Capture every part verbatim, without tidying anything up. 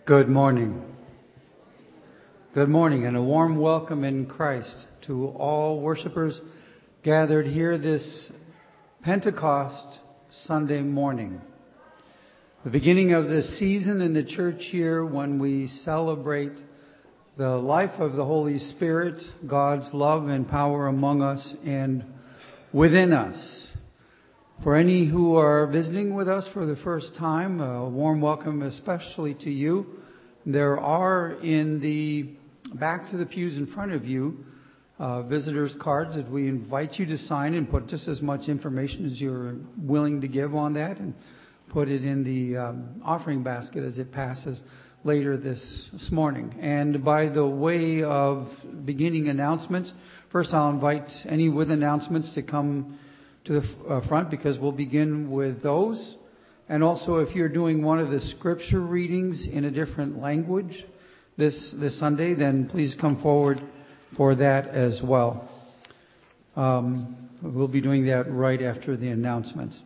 Good morning. Good morning and a warm welcome in Christ to all worshipers gathered here this Pentecost Sunday morning. The beginning of the season in the church year when we celebrate the life of the Holy Spirit, God's love and power among us and within us. For any who are visiting with us for the first time, a warm welcome especially to you. There are in the backs of the pews in front of you uh, visitors' cards that we invite you to sign and put just as much information as you're willing to give on that and put it in the um, offering basket as it passes later this, this morning. And by the way of beginning announcements, first I'll invite any with announcements to come to the uh, front because we'll begin with those. And also if you're doing one of the scripture readings in a different language this, this Sunday, then please come forward for that as well. Um, we'll be doing that right after the announcements.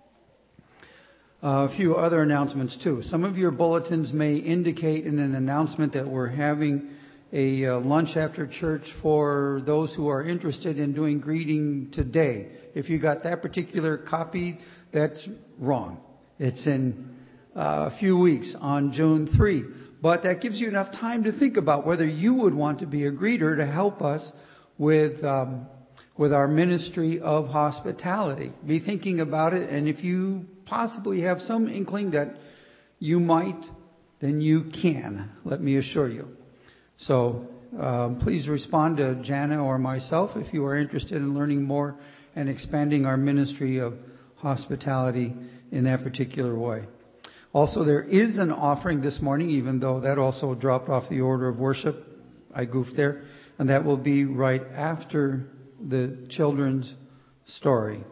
Uh, a few other announcements too. Some of your bulletins may indicate in an announcement that we're having a uh, lunch after church for those who are interested in doing greeting today. If you got that particular copy, that's wrong. It's in uh, a few weeks on June third. But that gives you enough time to think about whether you would want to be a greeter to help us with um, with our ministry of hospitality. Be thinking about it, and if you possibly have some inkling that you might, then you can, let me assure you. So um, please respond to Jana or myself if you are interested in learning more and expanding our ministry of hospitality in that particular way. Also, there is an offering this morning, even though that also dropped off the order of worship. I goofed there. And that will be right after the children's story.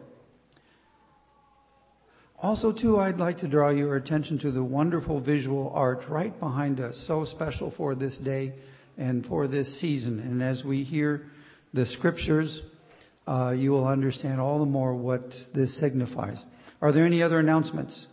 Also, too, I'd like to draw your attention to the wonderful visual art right behind us, so special for this day and for this season. And as we hear the scriptures, uh, you will understand all the more what this signifies. Are there any other announcements?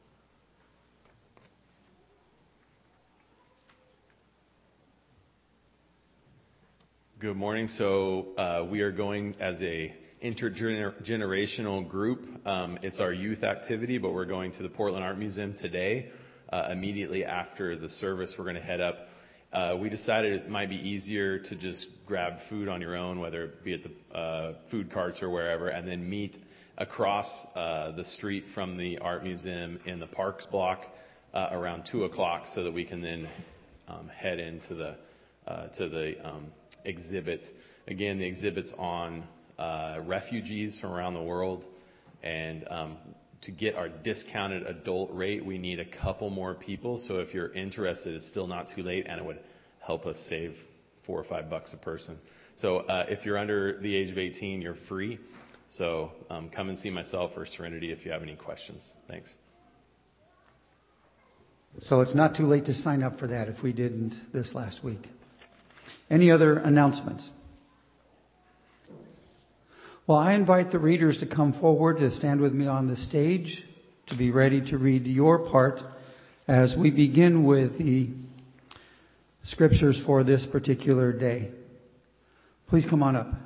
Good morning. So uh, we are going as a intergenerational group. Um, it's our youth activity, but we're going to the Portland Art Museum today. Uh, immediately after the service, we're going to head up. Uh, we decided it might be easier to just grab food on your own, whether it be at the uh, food carts or wherever, and then meet across uh, the street from the art museum in the Parks block uh, around two o'clock, so that we can then um, head into the uh, to the um, exhibit. Again, the exhibit's on uh, refugees from around the world, and um, to get our discounted adult rate, we need a couple more people. So if you're interested, it's still not too late, and it would help us save four or five bucks a person. So uh, if you're under the age of eighteen, you're free. So um, come and see myself or Serenity if you have any questions. Thanks. So it's not too late to sign up for that if we didn't this last week. Any other announcements? Well, I invite the readers to come forward to stand with me on the stage to be ready to read your part as we begin with the scriptures for this particular day. Please come on up.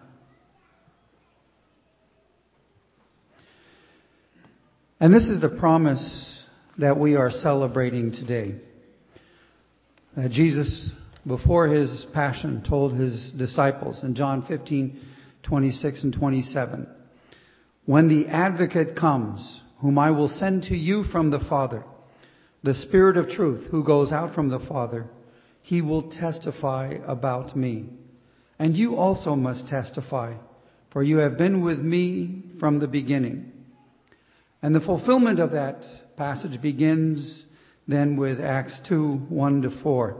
And this is the promise that we are celebrating today. Uh, Jesus, before his passion, told his disciples in John fifteen, twenty-six and twenty-seven, "When the advocate comes, whom I will send to you from the Father, the Spirit of truth who goes out from the Father, he will testify about me. And you also must testify, for you have been with me from the beginning." And the fulfillment of that passage begins then with Acts two, one to four.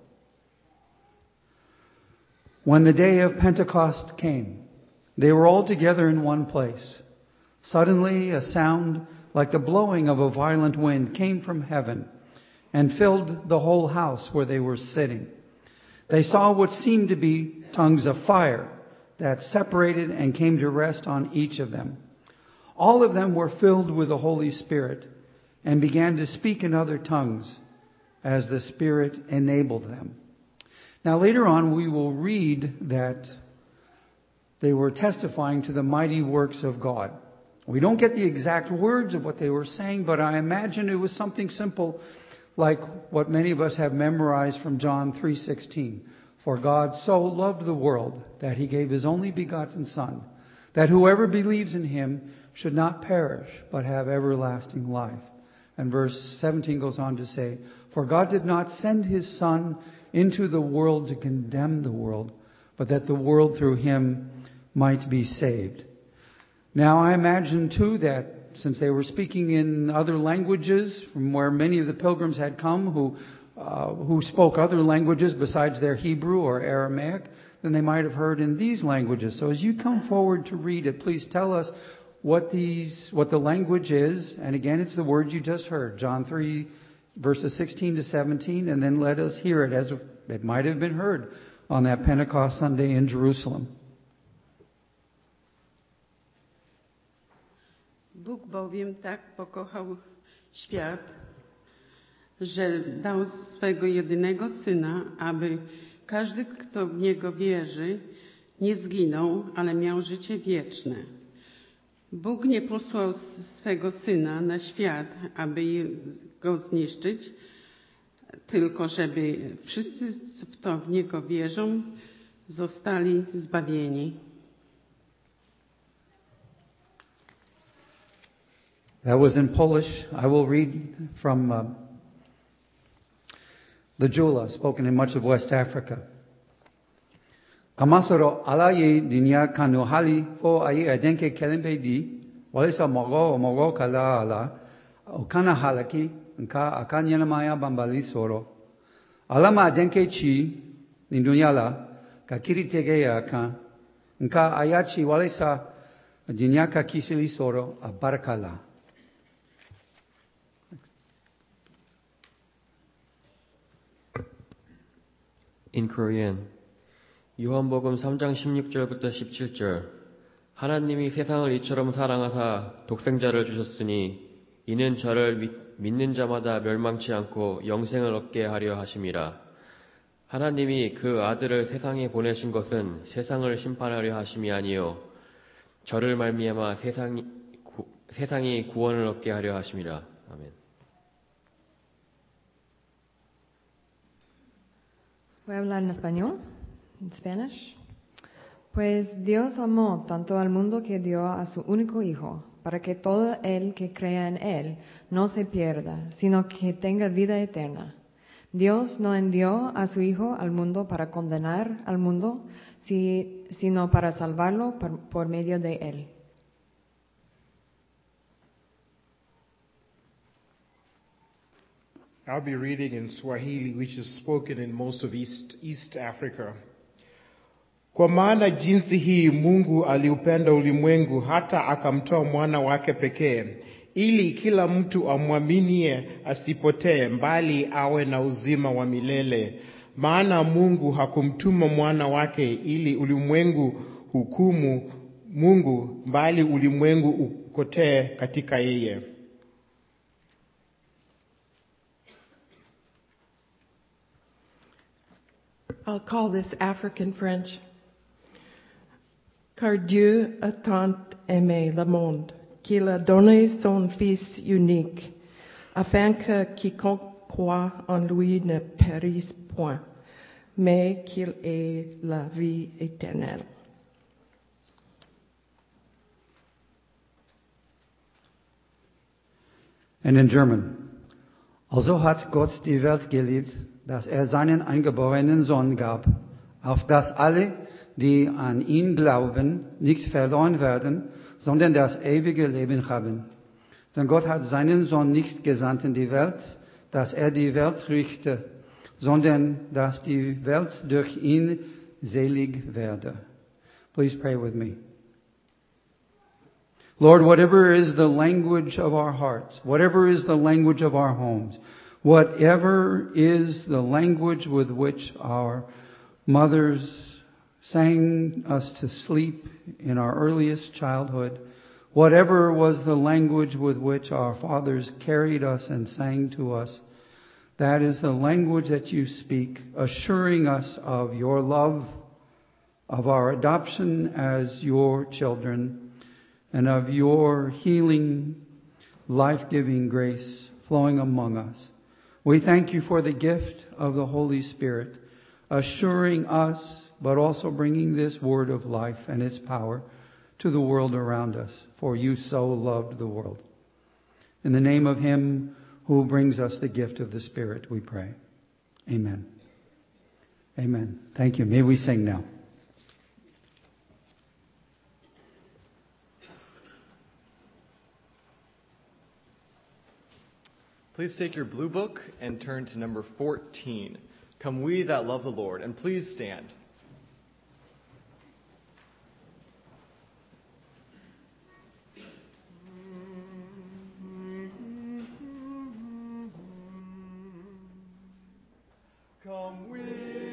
When the day of Pentecost came, they were all together in one place. Suddenly a sound like the blowing of a violent wind came from heaven and filled the whole house where they were sitting. They saw what seemed to be tongues of fire that separated and came to rest on each of them. All of them were filled with the Holy Spirit and began to speak in other tongues as the Spirit enabled them. Now later on we will read that they were testifying to the mighty works of God. We don't get the exact words of what they were saying, but I imagine it was something simple like what many of us have memorized from John three sixteen. For God so loved the world that he gave his only begotten Son, that whoever believes in him should not perish, but have everlasting life. And verse seventeen goes on to say, for God did not send his Son into the world to condemn the world, but that the world through him might be saved. Now I imagine too that since they were speaking in other languages from where many of the pilgrims had come who uh, who spoke other languages besides their Hebrew or Aramaic, then they might have heard in these languages. So as you come forward to read it, please tell us what these what the language is. And again, it's the words you just heard, John three verses sixteen to seventeen, and then let us hear it as it might have been heard on that Pentecost Sunday in Jerusalem. Bóg bowiem tak pokochał świat, że dał swego jedynego Syna, aby każdy, kto w Niego wierzy, nie zginął, ale miał życie wieczne. Bóg nie posłał swego Syna na świat, aby go zniszczyć, tylko żeby wszyscy, kto w Niego wierzą, zostali zbawieni. That was in Polish. I will read from uh, the Jula, spoken in much of West Africa. Kamasoro alaye dinya kanu hali fo ayi adenke kelempe di walisa mogo mogo kala ala okana halaki nka akanya maya bambali soro alama adenke chi nindunyala kakiri tegeya ka nka ayachi walisa dinya ka kisili soro abarakala. In Korean, 요한복음 삼 장 십육 절부터 십칠 절. 하나님이 세상을 이처럼 사랑하사 독생자를 주셨으니 이는 저를 믿는 자마다 멸망치 않고 영생을 얻게 하려 하심이라. 하나님이 그 아들을 세상에 보내신 것은 세상을 심판하려 하심이 아니요 저를 말미암아 세상이, 구, 세상이 구원을 얻게 하려 하심이라. 아멘. Voy a hablar en español, en Spanish. Pues Dios amó tanto al mundo que dio a su único Hijo, para que todo el que crea en Él no se pierda, sino que tenga vida eterna. Dios no envió a su Hijo al mundo para condenar al mundo, si, sino para salvarlo por, por medio de Él. I'll be reading in Swahili, which is spoken in most of East, East Africa. Kwa maana jinsi hii Mungu aliupenda ulimwengu hata akamtoa mwana wake pekee, ili kila mtu amwaminie asipotee mbali awe na uzima wa milele. Maana Mungu hakumtuma mwana wake ili ulimwengu hukumu Mungu, mbali ulimwengu ukotee katika yeye. I'll call this African French. Car Dieu a tant aimé le monde, qu'il a donné son Fils unique, afin que quiconque croit en lui ne périsse point, mais qu'il ait la vie éternelle. And in German. Also hat Gott die Welt geliebt, dass er seinen eingeborenen Sohn gab, auf dass alle, die an ihn glauben, nicht verloren werden, sondern das ewige Leben haben. Denn Gott hat seinen Sohn nicht gesandt in die Welt, dass er die Welt richte, sondern dass die Welt durch ihn selig werde. Please pray with me. Lord, whatever is the language of our hearts, whatever is the language of our homes, whatever is the language with which our mothers sang us to sleep in our earliest childhood, whatever was the language with which our fathers carried us and sang to us, That is the language that you speak, assuring us of your love, of our adoption as your children, and of your healing, life-giving grace flowing among us. We thank you for the gift of the Holy Spirit, assuring us, but also bringing this word of life and its power to the world around us, for you so loved the world. In the name of him who brings us the gift of the Spirit, we pray. Amen. Amen. Thank you. May we sing now. Please take your blue book and turn to number fourteen. Come we that love the Lord. And please stand. Come we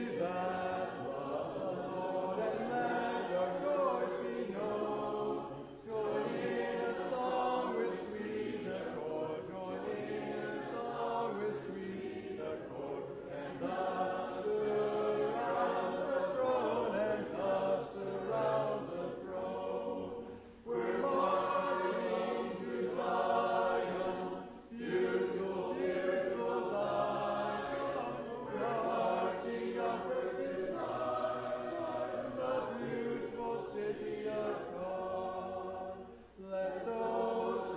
that love the Lord, and let our joys be known. Join in a song with sweet accord, join in a song with sweet accord, and thus around the throne, and thus around the throne. We're marching to Zion, beautiful, beautiful Zion. We're marching upward to Zion, the beautiful city of God. Let those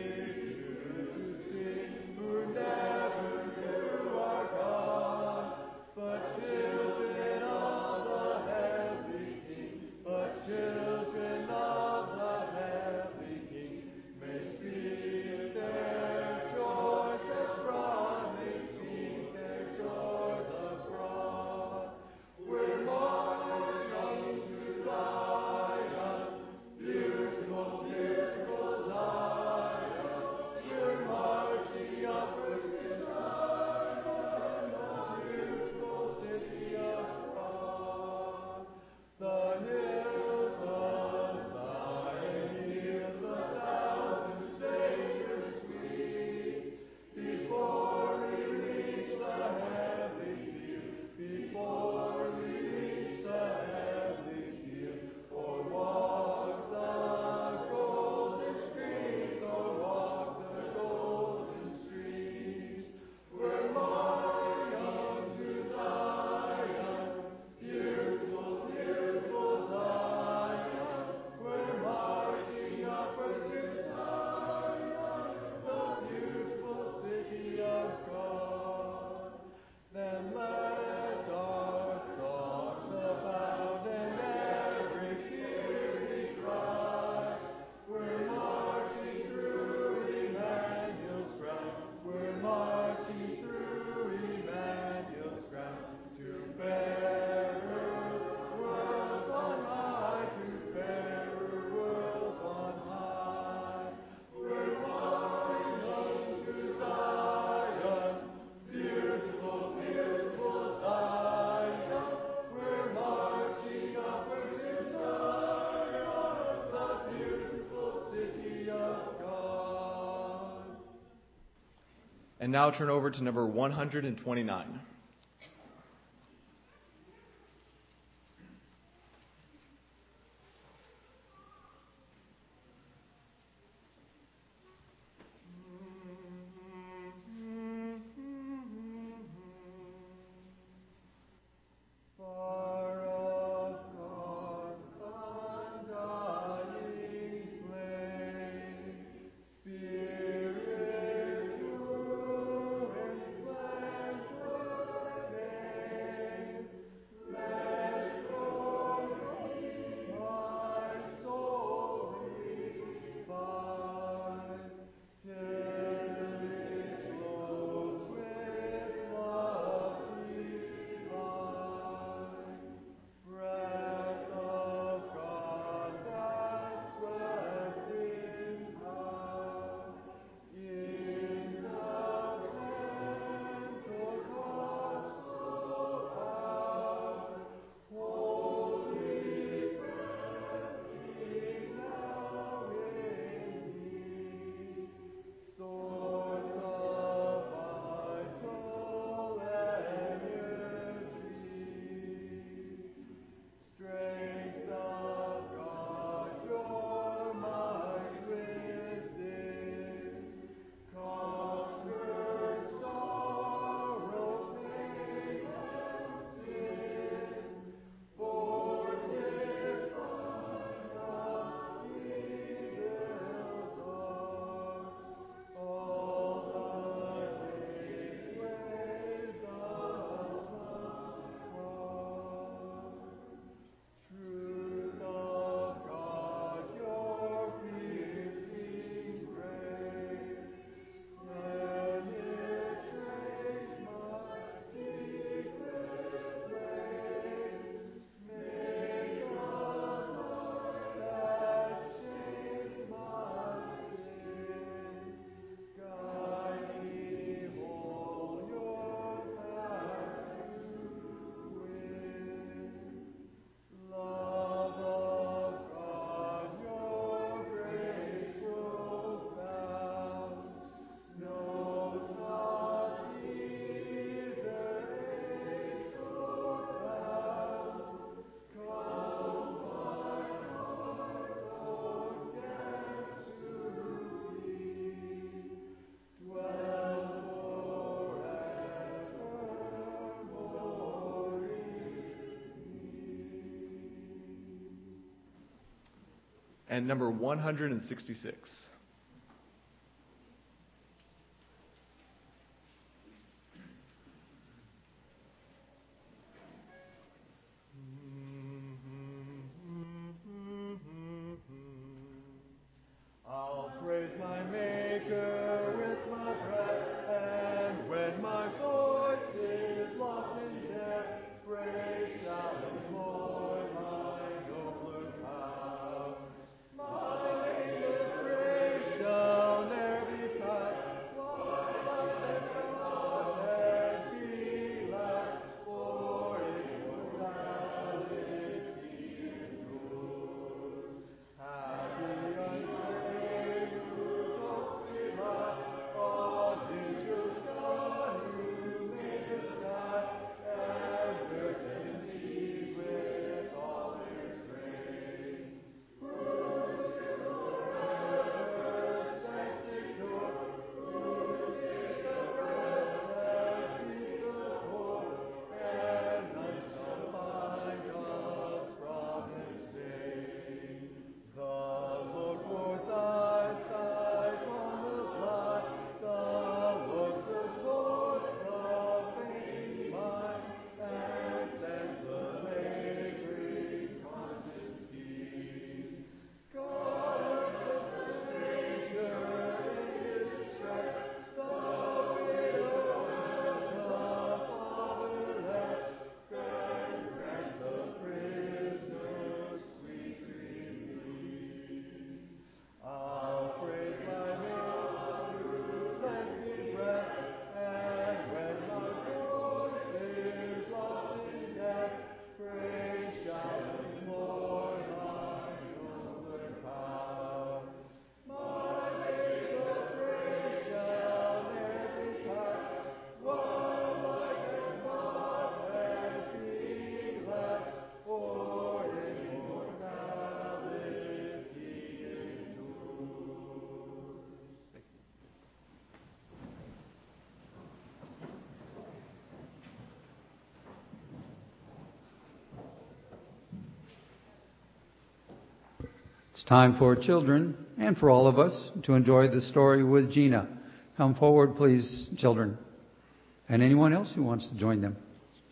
refuse to sing who never knew our God, but children of the heavenly King, but children of the heavenly King, may sing their joys abroad, may sing their joys abroad. We're marching to Zion, beautiful, beautiful Zion. We're marching upward to Zion, the beautiful city of God. The hills of Zion yield a thousand sacred sweets. Before we reach the heavenly view, before we reach the heavenly view, or walk the golden streets, or walk the golden streets. We're marching to Zion, beautiful, beautiful Zion. We're marching upward to Zion, the beautiful city of God. Then let our songs abound, and every tear be dry. We're marching through Emmanuel's ground, we're marching through Emmanuel's ground, to fairer worlds on high, to fairer worlds on high. We're marching to Zion, beautiful, beautiful Zion. We're marching upward to Zion, the beautiful city of God. And now turn over to number one hundred twenty-nine. Far of God, undying flame, Spirit who in splendor and number one hundred sixty-six. I'll praise my Maker with my breath, and when my voice is lost in death, praise shall employ my nobler powers. My Maker's praise shall ne'er be past, while life and thought and be last, for immortality endures. Happy It's time for children and for all of us to enjoy the story with Gina. Come forward, please, children. And anyone else who wants to join them.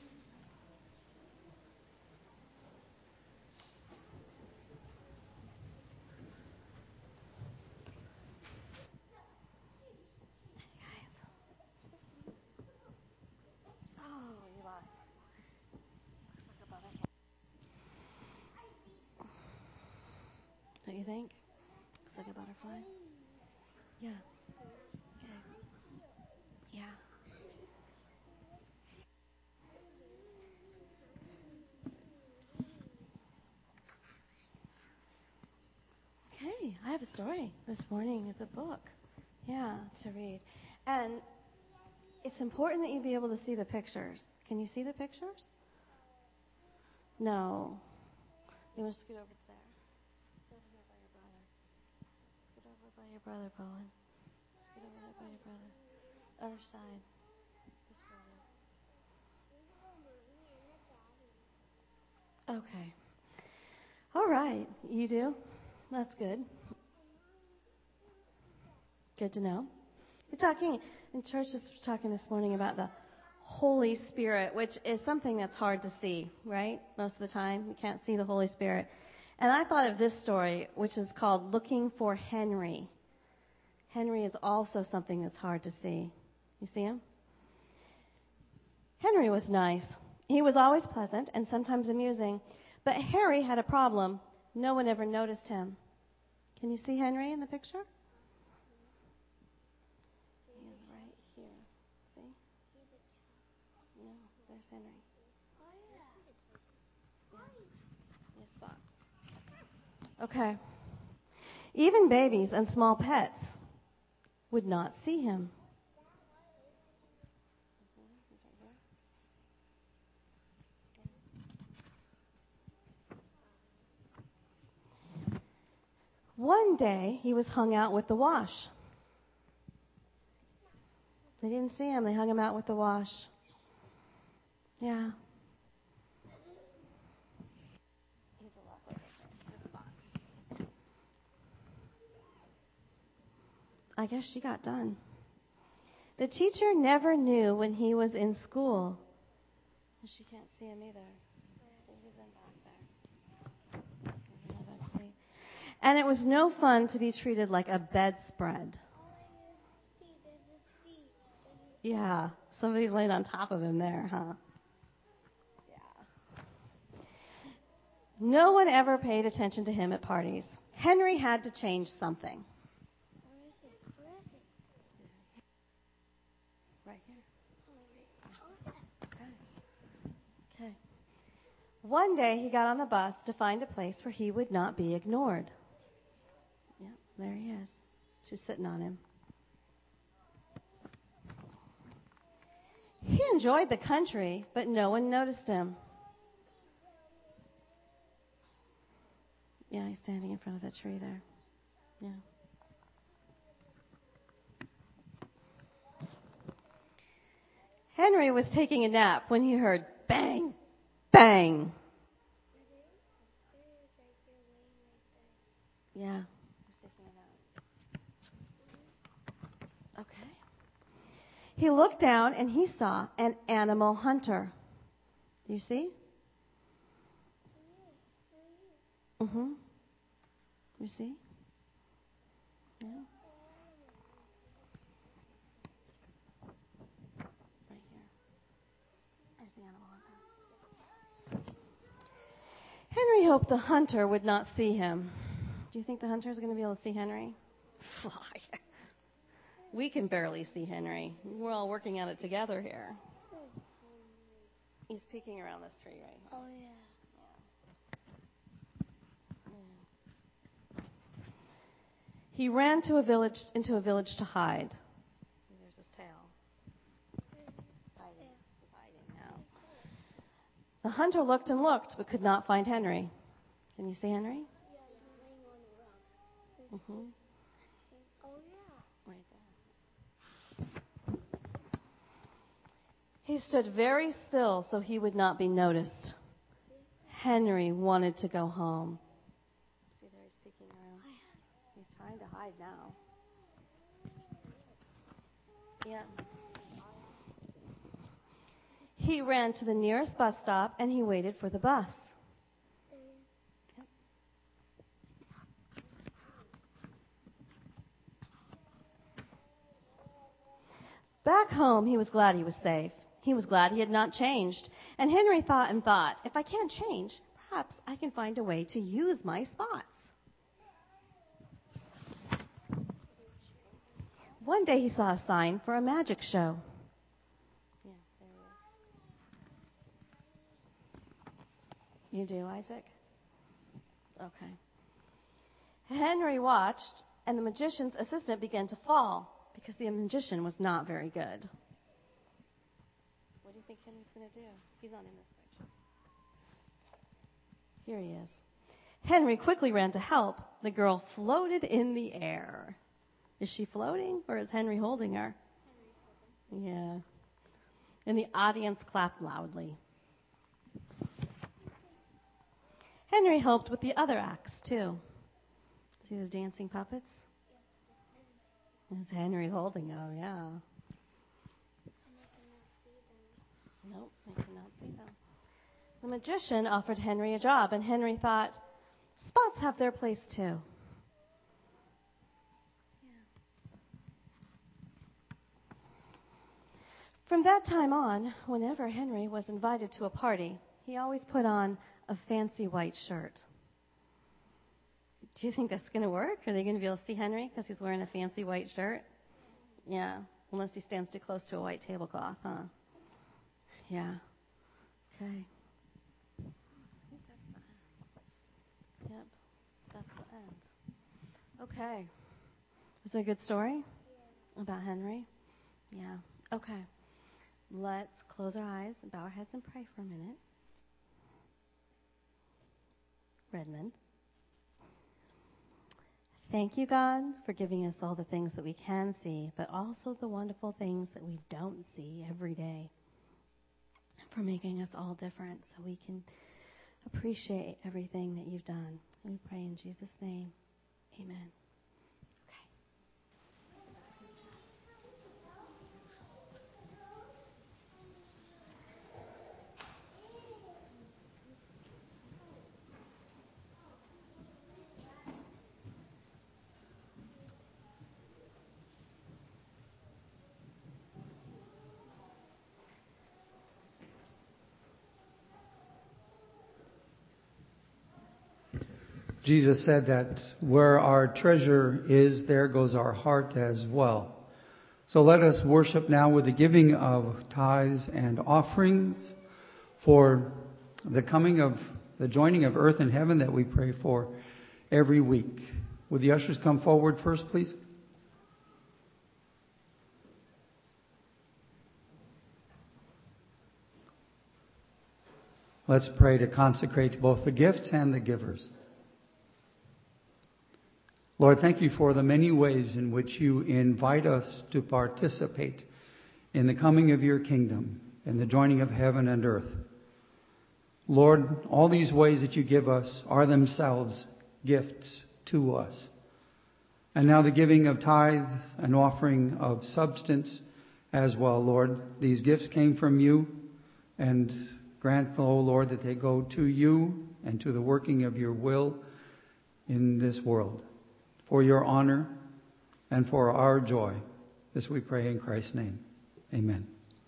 Don't you think? Looks like a butterfly. Yeah. Okay. Yeah. Okay, I have a story this morning. It's a book. Yeah, to read. And it's important that you be able to see the pictures. Can you see the pictures? No. You want to scoot over there? Scoot over here by your brother. Scoot over by your brother, Bowen. Scoot over there by your brother. Other side. This brother. Okay. All right. You do? That's good. Good to know. We're talking, in church, just talking this morning about the Holy Spirit, which is something that's hard to see, right? Most of the time, you can't see the Holy Spirit. And I thought of this story, which is called Looking for Henry. Henry is also something that's hard to see. You see him? Henry was nice. He was always pleasant and sometimes amusing. But Harry had a problem. No one ever noticed him. Can you see Henry in the picture? He is right here. See? No, there's Henry. Yeah. Yes, box. Okay. Even babies and small pets would not see him. One day, he was hung out with the wash. They didn't see him. They hung him out with the wash. Yeah. He's a lot like this box. I guess she got done. The teacher never knew when he was in school. She can't see him either. So he's in back there. And it was no fun to be treated like a bedspread. Yeah, somebody laid on top of him there, huh? Yeah. No one ever paid attention to him at parties. Henry had to change something. Right here. Okay. Okay. One day he got on the bus to find a place where he would not be ignored. Yep, there he is. She's sitting on him. He enjoyed the country, but no one noticed him. Yeah, he's standing in front of that tree there. Yeah. Henry was taking a nap when he heard bang, bang. Yeah. Okay. He looked down and he saw an animal hunter. You see? Mm-hmm. You see? Yeah. Right here. There's the animal hunter. Henry hoped the hunter would not see him. Do you think the hunter is going to be able to see Henry? We can barely see Henry. We're all working at it together here. He's peeking around this tree right here. Oh, yeah. Yeah. He ran to a village, into a village to hide. There's his tail. He's hiding. He's hiding now. The hunter looked and looked, but could not find Henry. Can you see Henry? Yeah, he's laying on the rock. Mm-hmm. Oh, yeah. Right there. He stood very still so he would not be noticed. Henry wanted to go home. See there, he's peeking around. He's trying to hide now. Yeah. He ran to the nearest bus stop and he waited for the bus. Yep. Back home, he was glad he was safe. He was glad he had not changed. And Henry thought and thought, if I can't change, perhaps I can find a way to use my spots. One day he saw a sign for a magic show. Yeah, there he is. You do, Isaac? Okay. Henry watched, and the magician's assistant began to fall because the magician was not very good. What do you think Henry's going to do? He's not in this picture. Here he is. Henry quickly ran to help. The girl floated in the air. Is she floating, or is Henry holding her? Yeah. And the audience clapped loudly. Henry helped with the other acts, too. See the dancing puppets? It's Henry's holding them, yeah. Nope, they cannot see them. The magician offered Henry a job, and Henry thought, spots have their place too. From that time on, whenever Henry was invited to a party, he always put on a fancy white shirt. Do you think that's going to work? Are they going to be able to see Henry because he's wearing a fancy white shirt? Yeah, unless he stands too close to a white tablecloth, huh? Yeah. Okay. I think that's the end. Yep, that's the end. Okay. Was it a good story? Yeah. About Henry? Yeah. Okay. Let's close our eyes and bow our heads and pray for a minute. Redmond. Thank you, God, for giving us all the things that we can see, but also the wonderful things that we don't see every day. For making us all different so we can appreciate everything that you've done. We pray in Jesus' name. Amen. Okay. Jesus said that where our treasure is, there goes our heart as well. So let us worship now with the giving of tithes and offerings for the coming of the joining of earth and heaven that we pray for every week. Would the ushers come forward first, please? Let's pray to consecrate both the gifts and the givers. Lord, thank you for the many ways in which you invite us to participate in the coming of your kingdom and the joining of heaven and earth. Lord, all these ways that you give us are themselves gifts to us. And now the giving of tithe and offering of substance as well, Lord. These gifts came from you, and grant, O Lord, that they go to you and to the working of your will in this world, for your honor and for our joy. This we pray in Christ's name. Amen.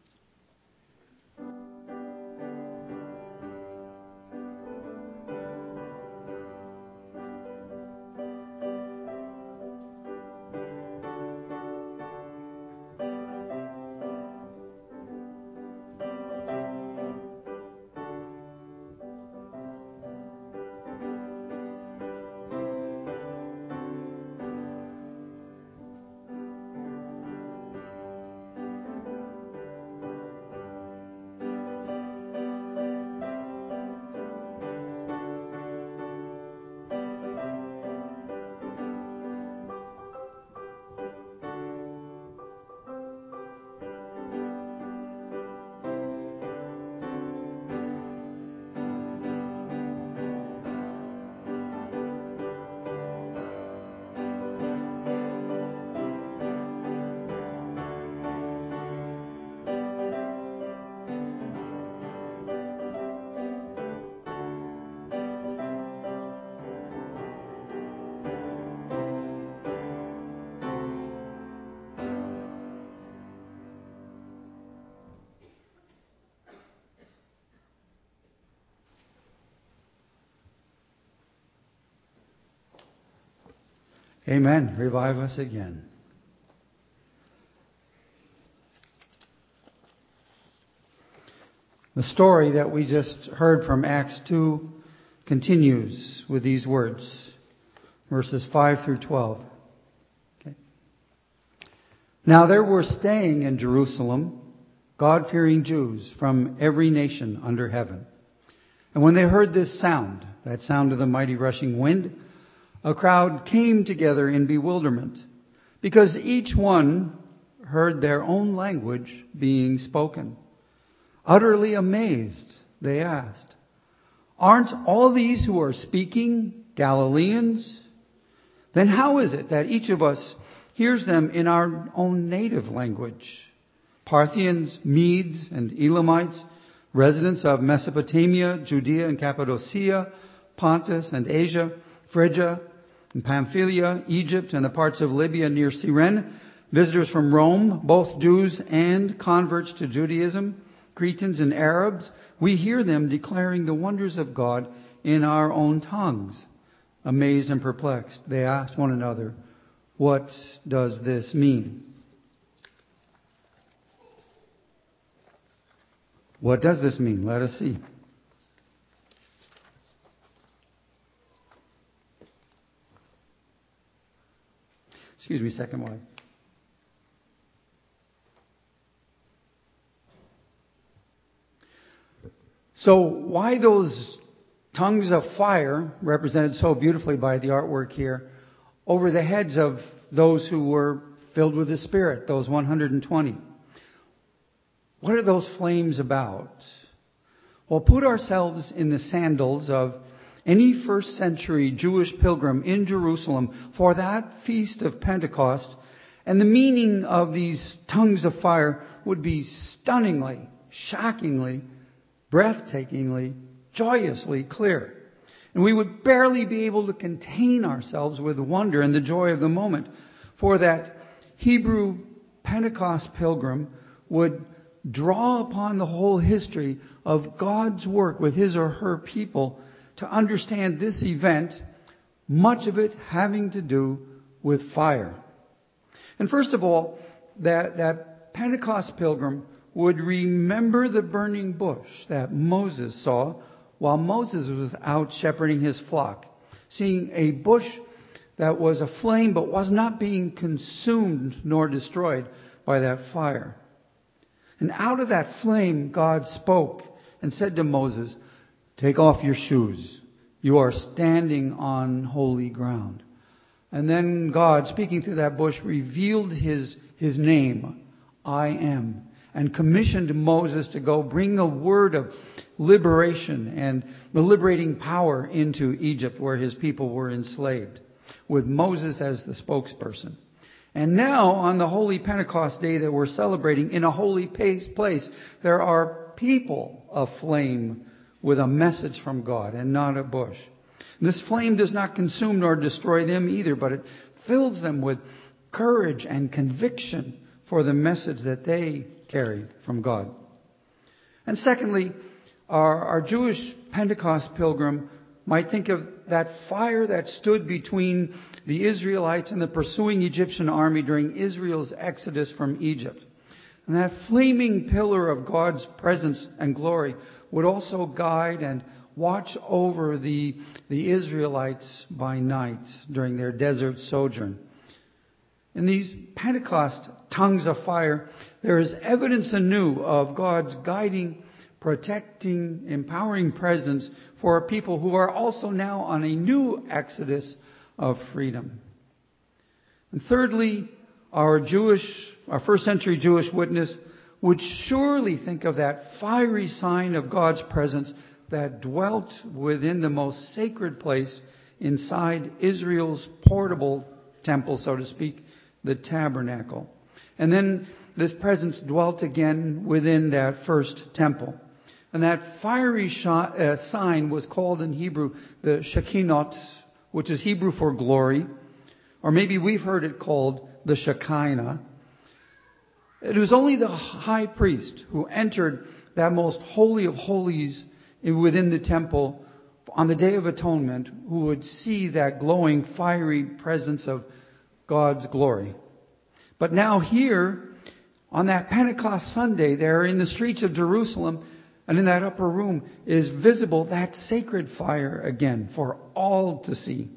Amen. Revive us again. The story that we just heard from Acts two continues with these words, verses five through twelve. Okay. Now there were staying in Jerusalem God-fearing Jews from every nation under heaven. And when they heard this sound, that sound of the mighty rushing wind, a crowd came together in bewilderment, because each one heard their own language being spoken. Utterly amazed, they asked, "Aren't all these who are speaking Galileans? Then how is it that each of us hears them in our own native language? Parthians, Medes, and Elamites, residents of Mesopotamia, Judea and Cappadocia, Pontus and Asia, Phrygia and Pamphylia, Egypt and the parts of Libya near Cyrene, visitors from Rome, both Jews and converts to Judaism, Cretans and Arabs, we hear them declaring the wonders of God in our own tongues." Amazed and perplexed, they asked one another, "What does this mean?" What does this mean? Let us see. Excuse me, second wife. So why those tongues of fire, represented so beautifully by the artwork here, over the heads of those who were filled with the Spirit, those one hundred twenty? What are those flames about? Well, put ourselves in the sandals of any first century Jewish pilgrim in Jerusalem for that feast of Pentecost, and the meaning of these tongues of fire would be stunningly, shockingly, breathtakingly, joyously clear. And we would barely be able to contain ourselves with wonder and the joy of the moment, for that Hebrew Pentecost pilgrim would draw upon the whole history of God's work with his or her people to understand this event much of it having to do with fire. And first of all, that, that Pentecost pilgrim would remember the burning bush that Moses saw while Moses was out shepherding his flock, seeing a bush that was aflame but was not being consumed nor destroyed by that fire. And out of that flame, God spoke and said to Moses, "Take off your shoes. You are standing on holy ground." And then God, speaking through that bush, revealed his, his name, I Am, and commissioned Moses to go bring a word of liberation and the liberating power into Egypt where his people were enslaved, with Moses as the spokesperson. And now, on the holy Pentecost day that we're celebrating, in a holy place, there are people aflame with a message from God and not a bush. This flame does not consume nor destroy them either, but it fills them with courage and conviction for the message that they carry from God. And secondly, our, our Jewish Pentecost pilgrim might think of that fire that stood between the Israelites and the pursuing Egyptian army during Israel's exodus from Egypt. And that flaming pillar of God's presence and glory would also guide and watch over the, the Israelites by night during their desert sojourn. In these Pentecost tongues of fire, there is evidence anew of God's guiding, protecting, empowering presence for a people who are also now on a new exodus of freedom. And thirdly, our Jewish, our first century Jewish witness would surely think of that fiery sign of God's presence that dwelt within the most sacred place inside Israel's portable temple, so to speak, the tabernacle. And then this presence dwelt again within that first temple. And that fiery sh- uh, sign was called in Hebrew the Shekinah, which is Hebrew for glory. Or maybe we've heard it called the Shekinah. It was only the high priest who entered that most holy of holies within the temple on the Day of Atonement who would see that glowing, fiery presence of God's glory. But now here, on that Pentecost Sunday, there in the streets of Jerusalem, and in that upper room is visible that sacred fire again for all to see.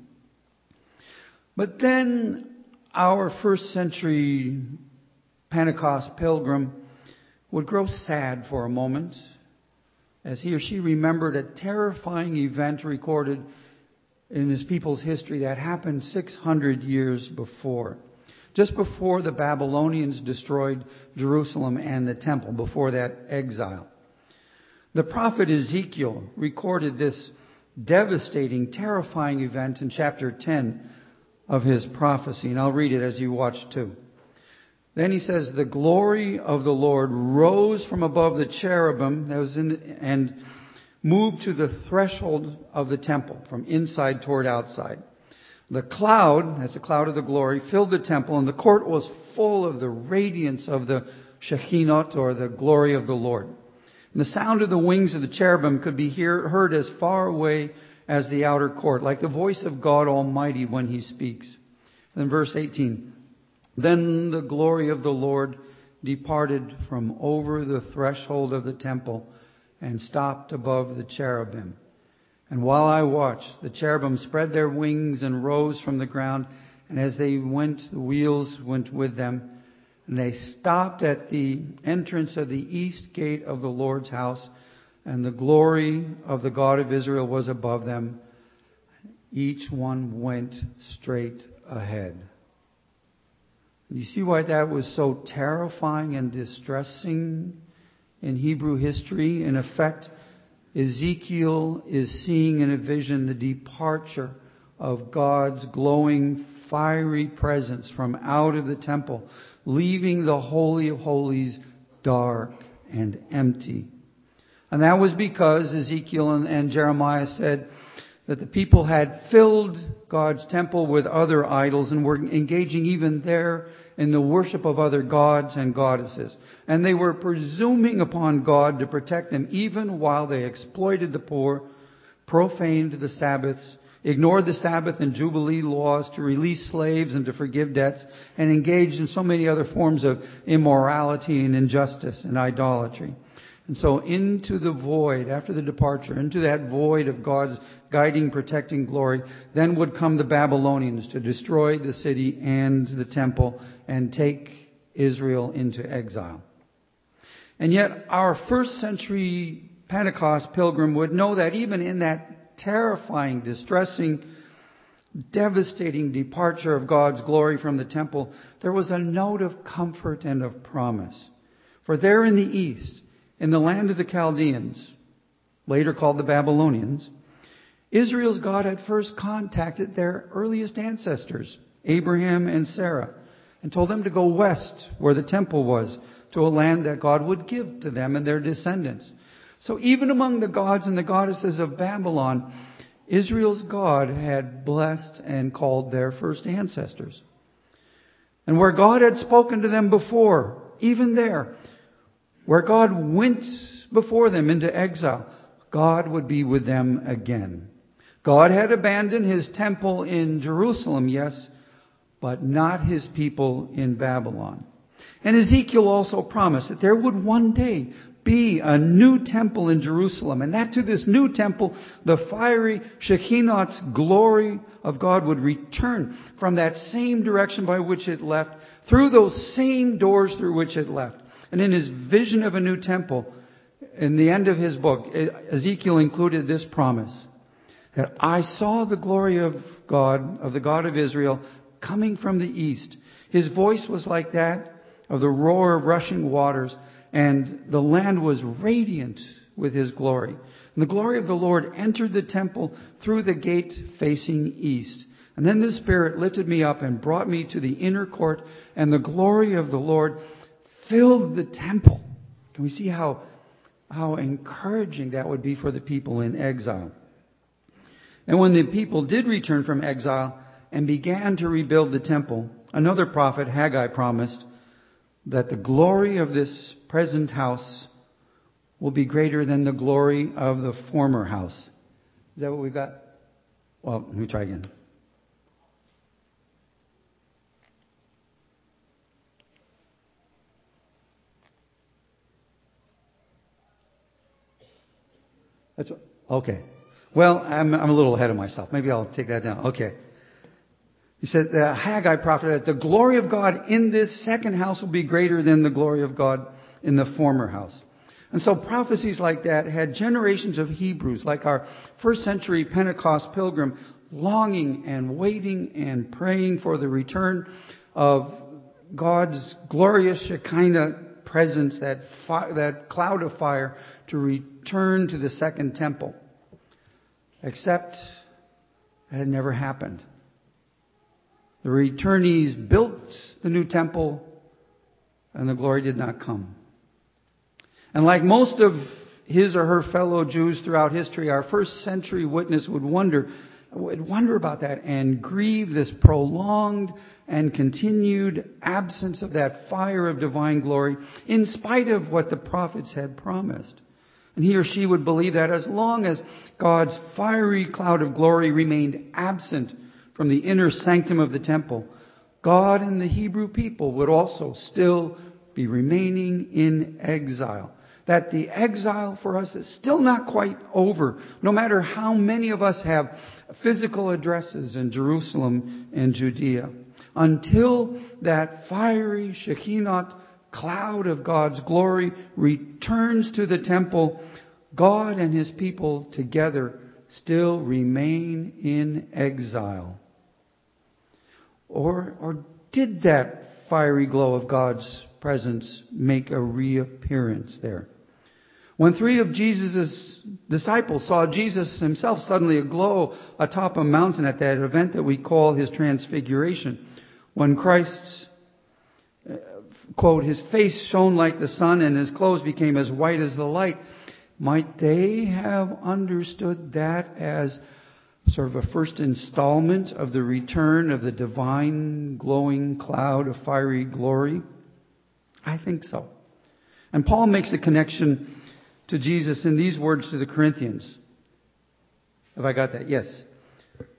But then our first century Pentecost pilgrim would grow sad for a moment as he or she remembered a terrifying event recorded in his people's history that happened six hundred years before. Just before the Babylonians destroyed Jerusalem and the temple, before that exile. The prophet Ezekiel recorded this devastating, terrifying event in chapter ten of his prophecy. And I'll read it as you watch too. Then he says, "The glory of the Lord rose from above the cherubim that was in the, and moved to the threshold of the temple, from inside toward outside. The cloud," that's the cloud of the glory, "filled the temple, and the court was full of the radiance of the Shekinah, or the glory of the Lord. And the sound of the wings of the cherubim could be hear, heard as far away as the outer court, like the voice of God Almighty when He speaks." And then verse eighteen, "Then the glory of the Lord departed from over the threshold of the temple and stopped above the cherubim. And while I watched, the cherubim spread their wings and rose from the ground, and as they went, the wheels went with them. And they stopped at the entrance of the east gate of the Lord's house, and the glory of the God of Israel was above them. Each one went straight ahead." You see why that was so terrifying and distressing in Hebrew history? In effect, Ezekiel is seeing in a vision the departure of God's glowing, fiery presence from out of the temple, leaving the Holy of Holies dark and empty. And that was because Ezekiel and, and Jeremiah said that the people had filled God's temple with other idols and were engaging even there in the worship of other gods and goddesses. And they were presuming upon God to protect them even while they exploited the poor, profaned the Sabbaths, ignored the Sabbath and Jubilee laws to release slaves and to forgive debts, and engaged in so many other forms of immorality and injustice and idolatry. And so into the void, after the departure, into that void of God's guiding, protecting glory, then would come the Babylonians to destroy the city and the temple and take Israel into exile. And yet our first century Pentecost pilgrim would know that even in that terrifying, distressing, devastating departure of God's glory from the temple, there was a note of comfort and of promise. For there in the east, in the land of the Chaldeans, later called the Babylonians, Israel's God had first contacted their earliest ancestors, Abraham and Sarah, and told them to go west where the temple was, to a land that God would give to them and their descendants. So even among the gods and the goddesses of Babylon, Israel's God had blessed and called their first ancestors. And where God had spoken to them before, even there, where God went before them into exile, God would be with them again. God had abandoned His temple in Jerusalem, yes, but not His people in Babylon. And Ezekiel also promised that there would one day be a new temple in Jerusalem, and that to this new temple, the fiery Shekinah's glory of God would return from that same direction by which it left, through those same doors through which it left. And in his vision of a new temple, in the end of his book, Ezekiel included this promise, that I saw the glory of God, of the God of Israel, coming from the east. His voice was like that of the roar of rushing waters, and the land was radiant with His glory. And the glory of the Lord entered the temple through the gate facing east. And then the Spirit lifted me up and brought me to the inner court, and the glory of the Lord filled the temple. Can we see how, how encouraging that would be for the people in exile? And when the people did return from exile and began to rebuild the temple, another prophet, Haggai, promised that the glory of this present house will be greater than the glory of the former house. Is that what we've got? Well, let me try again. That's okay. Well, I'm, I'm a little ahead of myself. Maybe I'll take that down. Okay. He said, the Haggai prophet, that the glory of God in this second house will be greater than the glory of God in the former house. And so prophecies like that had generations of Hebrews, like our first century Pentecost pilgrim, longing and waiting and praying for the return of God's glorious Shekinah presence, that fi- that cloud of fire, to return to the second temple. Except that had never happened. The returnees built the new temple, and the glory did not come. And like most of his or her fellow Jews throughout history, our first century witness would wonder, would wonder about that and grieve this prolonged and continued absence of that fire of divine glory, in spite of what the prophets had promised. And he or she would believe that as long as God's fiery cloud of glory remained absent from the inner sanctum of the temple, God and the Hebrew people would also still be remaining in exile. That the exile for us is still not quite over, no matter how many of us have physical addresses in Jerusalem and Judea. Until that fiery Shekinah cloud of God's glory returns to the temple, God and His people together still remain in exile. Or, or did that fiery glow of God's presence make a reappearance there? When three of Jesus' disciples saw Jesus Himself suddenly aglow atop a mountain at that event that we call His Transfiguration, when Christ's, quote, His face shone like the sun and His clothes became as white as the light, might they have understood that as sort of a first installment of the return of the divine glowing cloud of fiery glory? I think so. And Paul makes the connection to Jesus in these words to the Corinthians. Have I got that? Yes.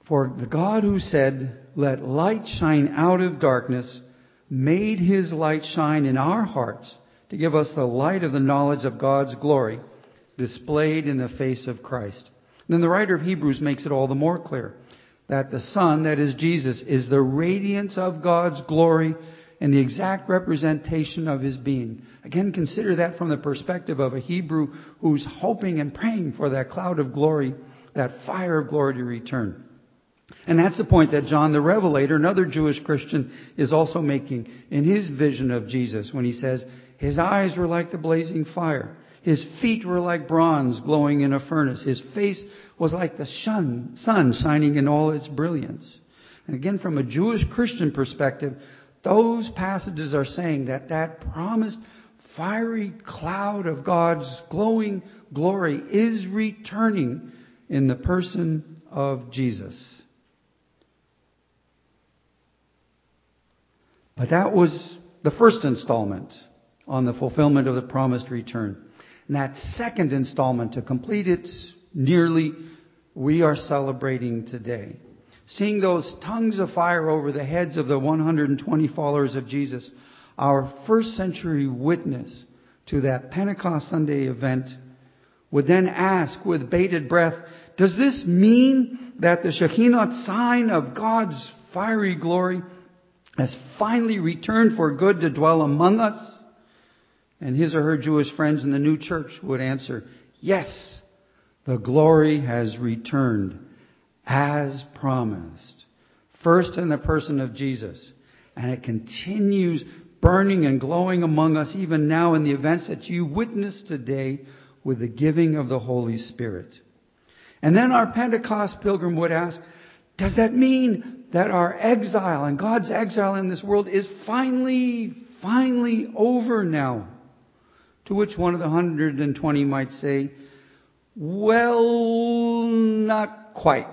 For the God who said, "Let light shine out of darkness," made His light shine in our hearts to give us the light of the knowledge of God's glory displayed in the face of Christ. And then the writer of Hebrews makes it all the more clear that the Son, that is Jesus, is the radiance of God's glory and the exact representation of His being. Again, consider that from the perspective of a Hebrew who's hoping and praying for that cloud of glory, that fire of glory to return. And that's the point that John the Revelator, another Jewish Christian, is also making in his vision of Jesus when he says, "His eyes were like the blazing fire. His feet were like bronze glowing in a furnace. His face was like the sun, sun shining in all its brilliance." And again, from a Jewish Christian perspective, those passages are saying that that promised fiery cloud of God's glowing glory is returning in the person of Jesus. But that was the first installment on the fulfillment of the promised return. And that second installment, to complete it nearly, we are celebrating today. Seeing those tongues of fire over the heads of the one hundred twenty followers of Jesus, our first century witness to that Pentecost Sunday event, would then ask with bated breath, does this mean that the Shekinah sign of God's fiery glory has finally returned for good to dwell among us? And his or her Jewish friends in the new church would answer, yes, the glory has returned as promised. First in the person of Jesus. And it continues burning and glowing among us even now in the events that you witness today with the giving of the Holy Spirit. And then our Pentecost pilgrim would ask, does that mean that our exile and God's exile in this world is finally, finally over now? To which one of the one hundred twenty might say, well, not quite.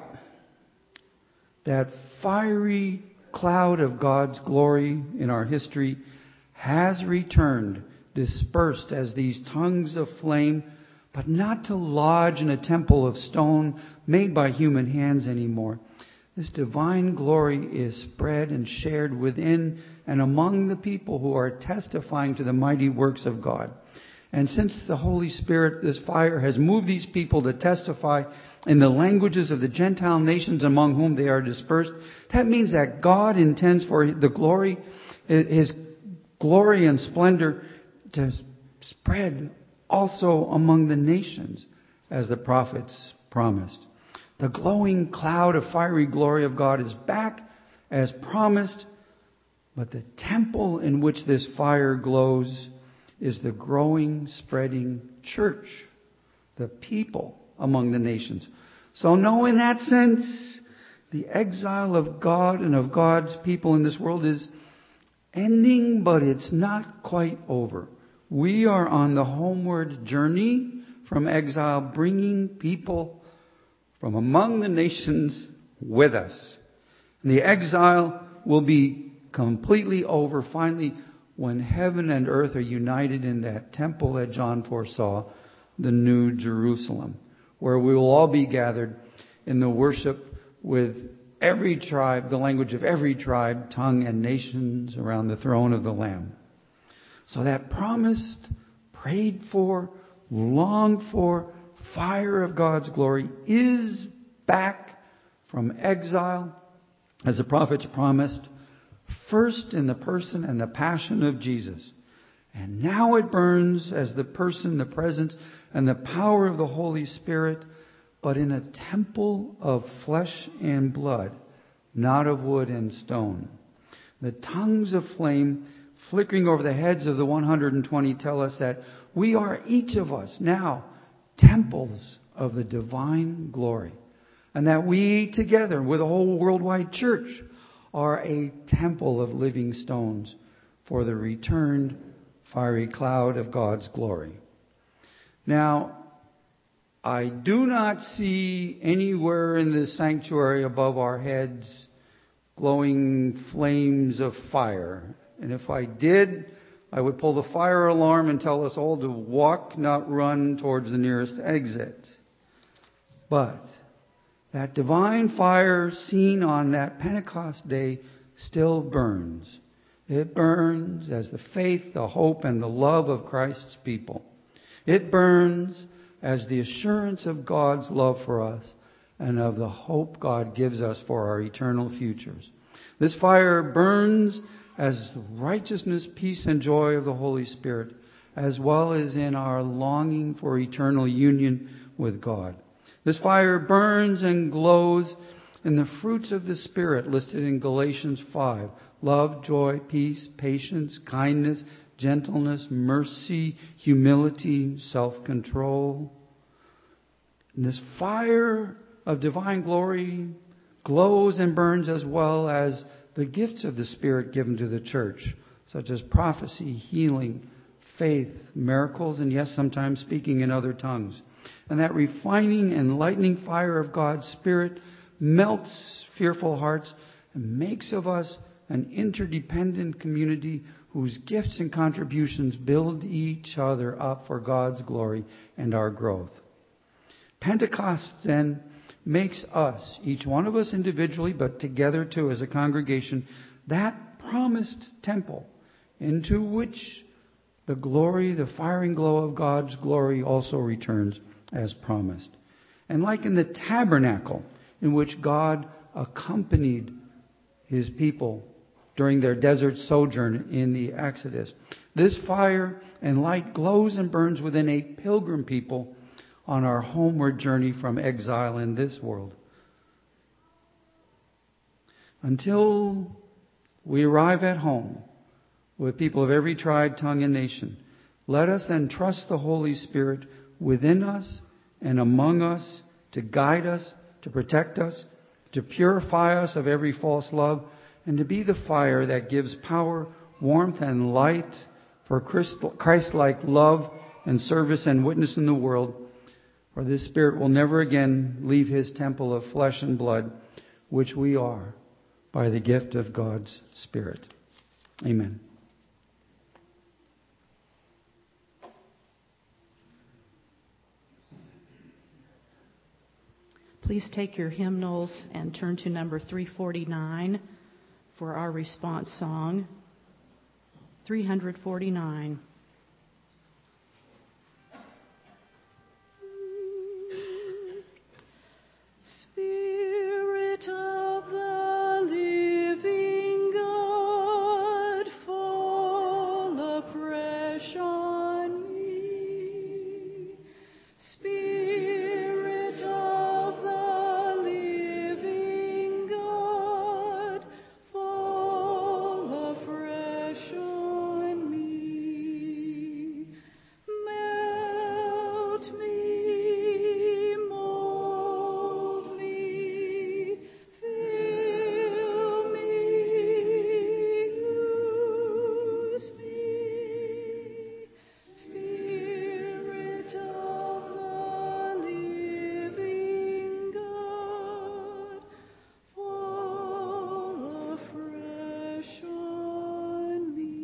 That fiery cloud of God's glory in our history has returned, dispersed as these tongues of flame, but not to lodge in a temple of stone made by human hands anymore. This divine glory is spread and shared within and among the people who are testifying to the mighty works of God. And since the Holy Spirit, this fire, has moved these people to testify in the languages of the Gentile nations among whom they are dispersed, that means that God intends for the glory, His glory and splendor to spread also among the nations, as the prophets promised. The glowing cloud of fiery glory of God is back as promised, but the temple in which this fire glows is the growing, spreading church, the people among the nations. So no, in that sense, the exile of God and of God's people in this world is ending, but it's not quite over. We are on the homeward journey from exile, bringing people from among the nations with us. And the exile will be completely over finally when heaven and earth are united in that temple that John foresaw, the New Jerusalem, where we will all be gathered in the worship with every tribe, the language of every tribe, tongue, and nations around the throne of the Lamb. So that promised, prayed for, longed for fire of God's glory is back from exile, as the prophets promised, first in the person and the passion of Jesus. And now it burns as the person, the presence, and the power of the Holy Spirit, but in a temple of flesh and blood, not of wood and stone. The tongues of flame flickering over the heads of the one hundred twenty tell us that we are, each of us now, temples of the divine glory. And that we together with a whole worldwide church are a temple of living stones for the returned fiery cloud of God's glory. Now, I do not see anywhere in this sanctuary above our heads glowing flames of fire. And if I did, I would pull the fire alarm and tell us all to walk, not run, towards the nearest exit. But That divine fire seen on that Pentecost day still burns. It burns as the faith, the hope, and the love of Christ's people. It burns as the assurance of God's love for us and of the hope God gives us for our eternal futures. This fire burns as righteousness, peace, and joy of the Holy Spirit, as well as in our longing for eternal union with God. This fire burns and glows in the fruits of the Spirit listed in Galatians five. Love, joy, peace, patience, kindness, gentleness, mercy, humility, self-control. And this fire of divine glory glows and burns as well as the gifts of the Spirit given to the church, such as prophecy, healing, faith, miracles, and yes, sometimes speaking in other tongues. And that refining and lightning fire of God's Spirit melts fearful hearts and makes of us an interdependent community whose gifts and contributions build each other up for God's glory and our growth. Pentecost then makes us, each one of us individually, but together too as a congregation, that promised temple into which the glory, the firing glow of God's glory also returns as promised. And like in the tabernacle in which God accompanied His people during their desert sojourn in the Exodus, this fire and light glows and burns within a pilgrim people on our homeward journey from exile in this world. Until we arrive at home with people of every tribe, tongue, and nation, let us then trust the Holy Spirit within us and among us to guide us, to protect us, to purify us of every false love, and to be the fire that gives power, warmth, and light for Christ-like love and service and witness in the world. For this Spirit will never again leave His temple of flesh and blood, which we are by the gift of God's Spirit. Amen. Please take your hymnals and turn to number three forty-nine for our response song. three forty-nine. Spirit of the living God, fall afresh on me. Spirit of the living God, fall afresh on me. Melt me, mold me, fill me, use me. Spirit of the living God, fall afresh on me.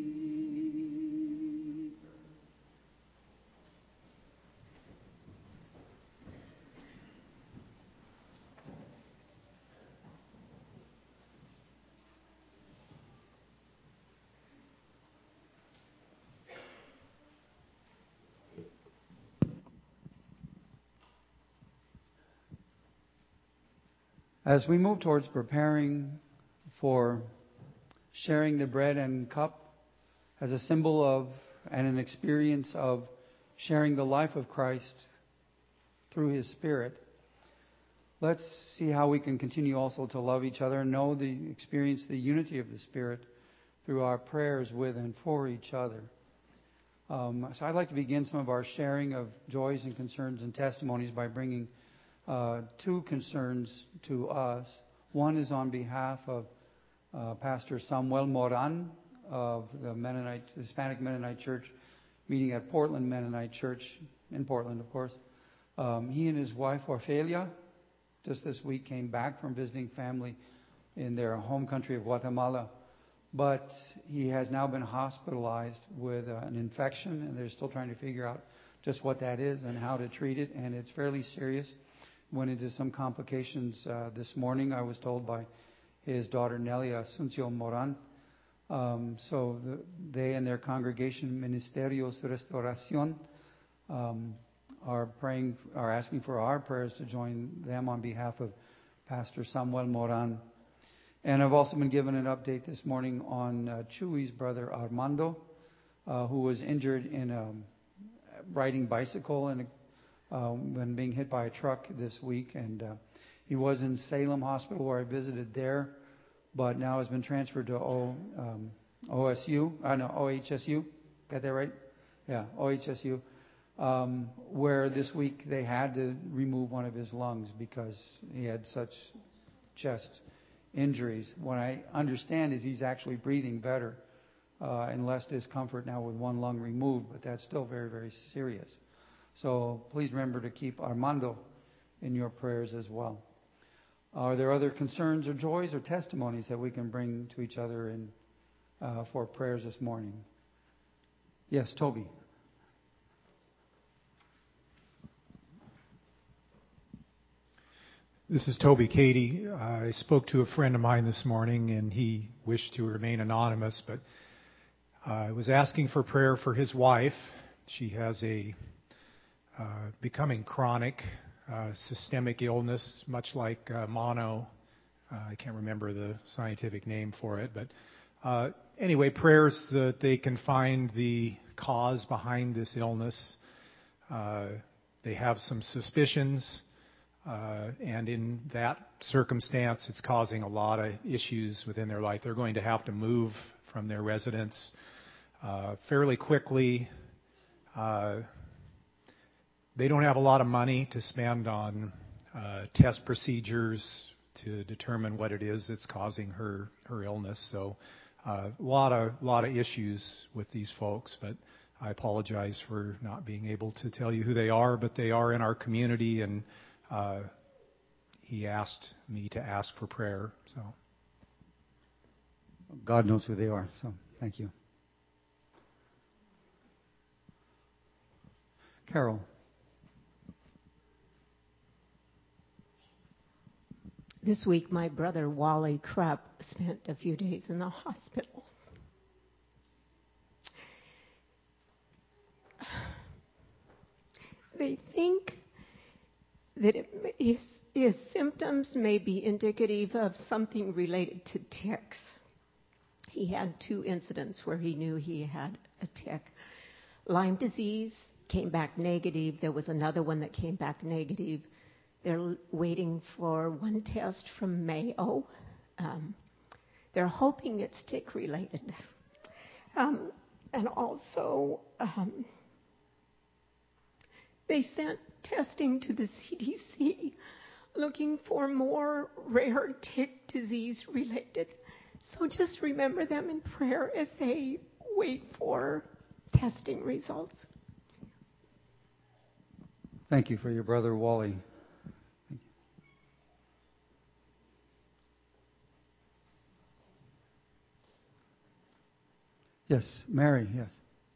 As we move towards preparing for sharing the bread and cup as a symbol of and an experience of sharing the life of Christ through His Spirit, let's see how we can continue also to love each other and know the experience the unity of the Spirit through our prayers with and for each other. Um, so I'd like to begin some of our sharing of joys and concerns and testimonies by bringing uh, two concerns to us. One is on behalf of uh, Pastor Samuel Moran of the Mennonite, Hispanic Mennonite Church, meeting at Portland Mennonite Church in Portland, of course. Um, he and his wife Orfelia just this week came back from visiting family in their home country of Guatemala. But he has now been hospitalized with uh, an infection, and they're still trying to figure out just what that is and how to treat it, and it's fairly serious. went into some complications uh, this morning, I was told by his daughter Nelly Asuncion Moran. Um, so the, they and their congregation, Ministerios Restauración, um, are praying, are asking for our prayers to join them on behalf of Pastor Samuel Moran. And I've also been given an update this morning on uh, Chuy's brother Armando, uh, who was injured in a riding bicycle and uh, when being hit by a truck this week. And uh, he was in Salem Hospital where I visited there, but now has been transferred to o, um, O S U. I uh, know O H S U. Got that right? Yeah, O H S U. Um, where this week they had to remove one of his lungs because he had such chest injuries. What I understand is he's actually breathing better uh, and less discomfort now with one lung removed, but that's still very, very serious. So please remember to keep Armando in your prayers as well. Are there other concerns or joys or testimonies that we can bring to each other in, uh, for prayers this morning? Yes, Toby. This is Toby Cady. I spoke to a friend of mine this morning, and he wished to remain anonymous, but I was asking for prayer for his wife. She has a uh, becoming chronic uh, systemic illness, much like uh, mono. Uh, I can't remember the scientific name for it, but uh, anyway, prayers that they can find the cause behind this illness. Uh, they have some suspicions. Uh, and in that circumstance, it's causing a lot of issues within their life. They're going to have to move from their residence uh, fairly quickly. Uh, they don't have a lot of money to spend on uh, test procedures to determine what it is that's causing her, her illness. So uh, a lot of, lot of issues with these folks, but I apologize for not being able to tell you who they are, but they are in our community, and Uh, he asked me to ask for prayer. So God knows who they are, so thank you. Carol. This week, my brother Wally Krupp spent a few days in the hospital. They think that it, his, his symptoms may be indicative of something related to ticks. He had two incidents where he knew he had a tick. Lyme disease came back negative. There was another one that came back negative. They're waiting for one test from Mayo. Um, they're hoping it's tick related. Um, and also, um, they sent testing to the C D C looking for more rare tick disease related. So just remember them in prayer as they wait for testing results. Thank you for your brother Wally. Yes, Mary, yes.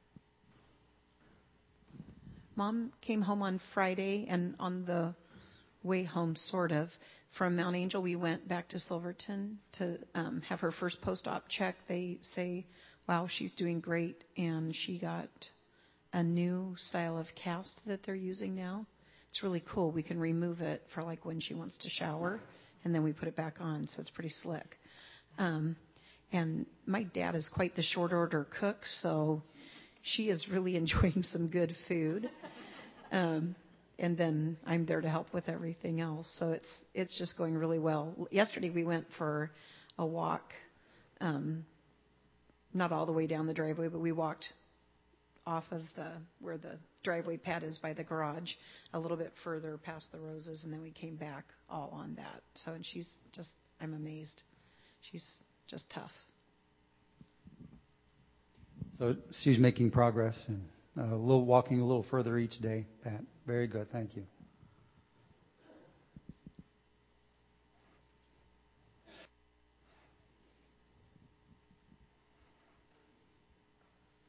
Mom came home on Friday, and on the way home, sort of, from Mount Angel, we went back to Silverton to um, have her first post-op check. They say, wow, she's doing great, and she got a new style of cast that they're using now. It's really cool. We can remove it for like when she wants to shower, and then we put it back on, so it's pretty slick. Um, and my dad is quite the short order cook, so she is really enjoying some good food. Um, and then I'm there to help with everything else. So it's it's just going really well. Yesterday we went for a walk, um, not all the way down the driveway, but we walked off of the where the driveway pad is by the garage, a little bit further past the roses, and then we came back all on that. So and she's just, I'm amazed. She's just tough. So she's making progress and uh, a little walking a little further each day, Pat. Very good. Thank you.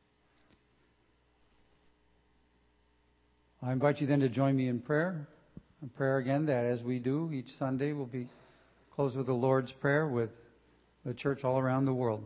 I invite you then to join me in prayer. A prayer again that as we do each Sunday, we'll be closed with the Lord's Prayer with the church all around the world.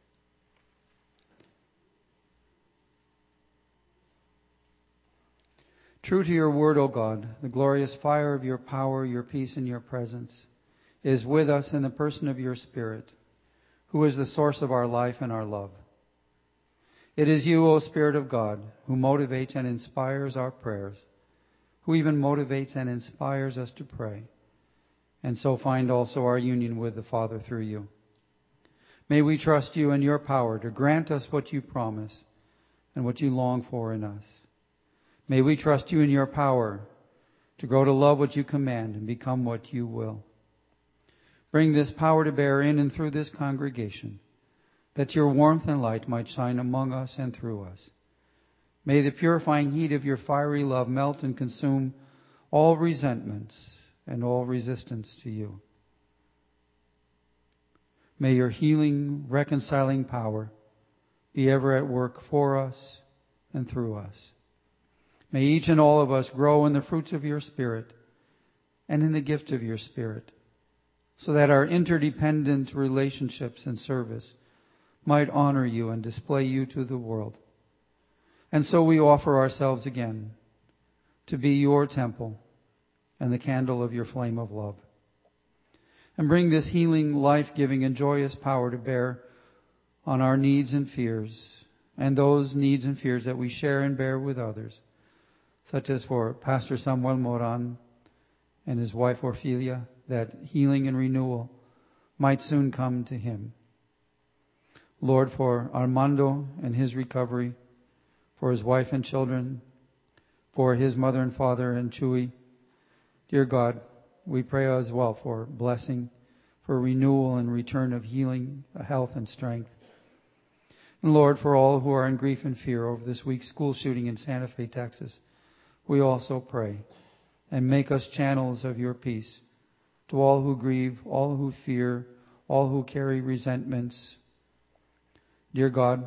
True to your word, O God, the glorious fire of your power, your peace, and your presence is with us in the person of your Spirit, who is the source of our life and our love. It is you, O Spirit of God, who motivates and inspires our prayers, who even motivates and inspires us to pray, and so find also our union with the Father through you. May we trust you and your power to grant us what you promise and what you long for in us. May we trust you in your power to grow to love what you command and become what you will. Bring this power to bear in and through this congregation, that your warmth and light might shine among us and through us. May the purifying heat of your fiery love melt and consume all resentments and all resistance to you. May your healing, reconciling power be ever at work for us and through us. May each and all of us grow in the fruits of your Spirit and in the gift of your Spirit, so that our interdependent relationships and service might honor you and display you to the world. And so we offer ourselves again to be your temple and the candle of your flame of love. And bring this healing, life-giving, and joyous power to bear on our needs and fears, and those needs and fears that we share and bear with others, such as for Pastor Samuel Moran and his wife Orfilia, that healing and renewal might soon come to him. Lord, for Armando and his recovery, for his wife and children, for his mother and father and Chewy. Dear God, we pray as well for blessing, for renewal and return of healing, health and strength. And Lord, for all who are in grief and fear over this week's school shooting in Santa Fe, Texas, we also pray, and make us channels of your peace to all who grieve, all who fear, all who carry resentments. Dear God,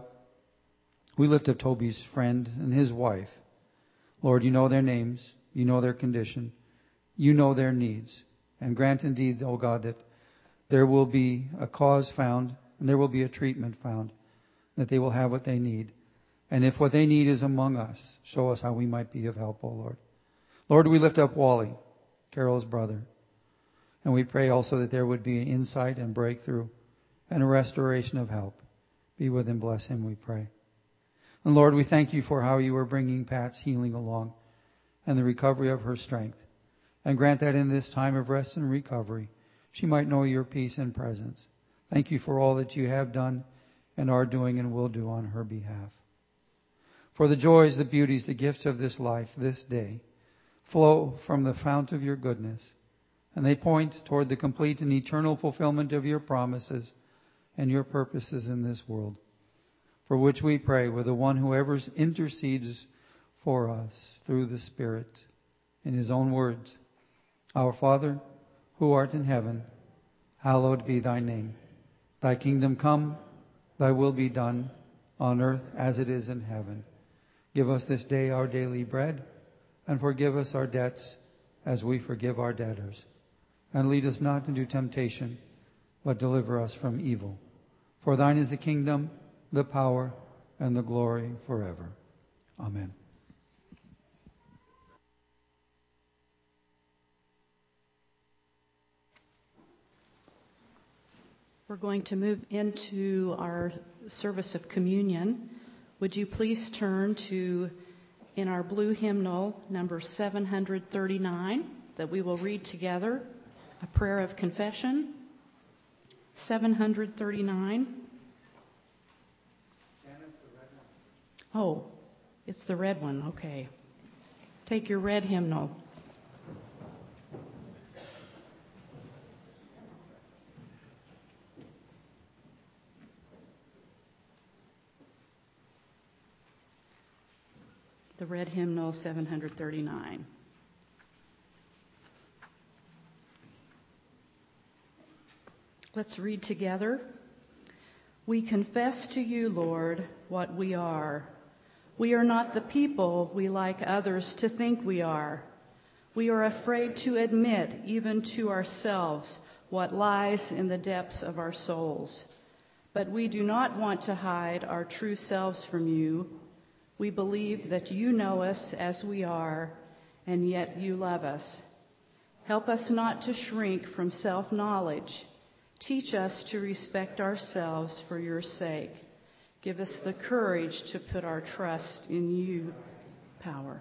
we lift up Toby's friend and his wife. Lord, you know their names, you know their condition, you know their needs. And grant indeed, O God, that there will be a cause found and there will be a treatment found, that they will have what they need. And if what they need is among us, show us how we might be of help, O Lord. Lord, we lift up Wally, Carol's brother. And we pray also that there would be insight and breakthrough and a restoration of help. Be with him, bless him, we pray. And Lord, we thank you for how you are bringing Pat's healing along and the recovery of her strength. And grant that in this time of rest and recovery, she might know your peace and presence. Thank you for all that you have done and are doing and will do on her behalf. For the joys, the beauties, the gifts of this life, this day, flow from the fount of your goodness, and they point toward the complete and eternal fulfillment of your promises and your purposes in this world, for which we pray with the one who ever intercedes for us through the Spirit in his own words. Our Father, who art in heaven, hallowed be thy name. Thy kingdom come, thy will be done, on earth as it is in heaven. Give us this day our daily bread, and forgive us our debts as we forgive our debtors. And lead us not into temptation, but deliver us from evil. For thine is the kingdom, the power, and the glory forever. Amen. We're going to move into our service of communion. Would you please turn to, in our blue hymnal, number seven thirty-nine, that we will read together, a prayer of confession. seven thirty-nine. Oh, it's the red one. Okay. Take your red hymnal. The red hymnal, seven thirty-nine. Let's read together. We confess to you, Lord, what we are. We are not the people we like others to think we are. We are afraid to admit, even to ourselves, what lies in the depths of our souls. But we do not want to hide our true selves from you. We believe that you know us as we are, and yet you love us. Help us not to shrink from self-knowledge. Teach us to respect ourselves for your sake. Give us the courage to put our trust in you, power.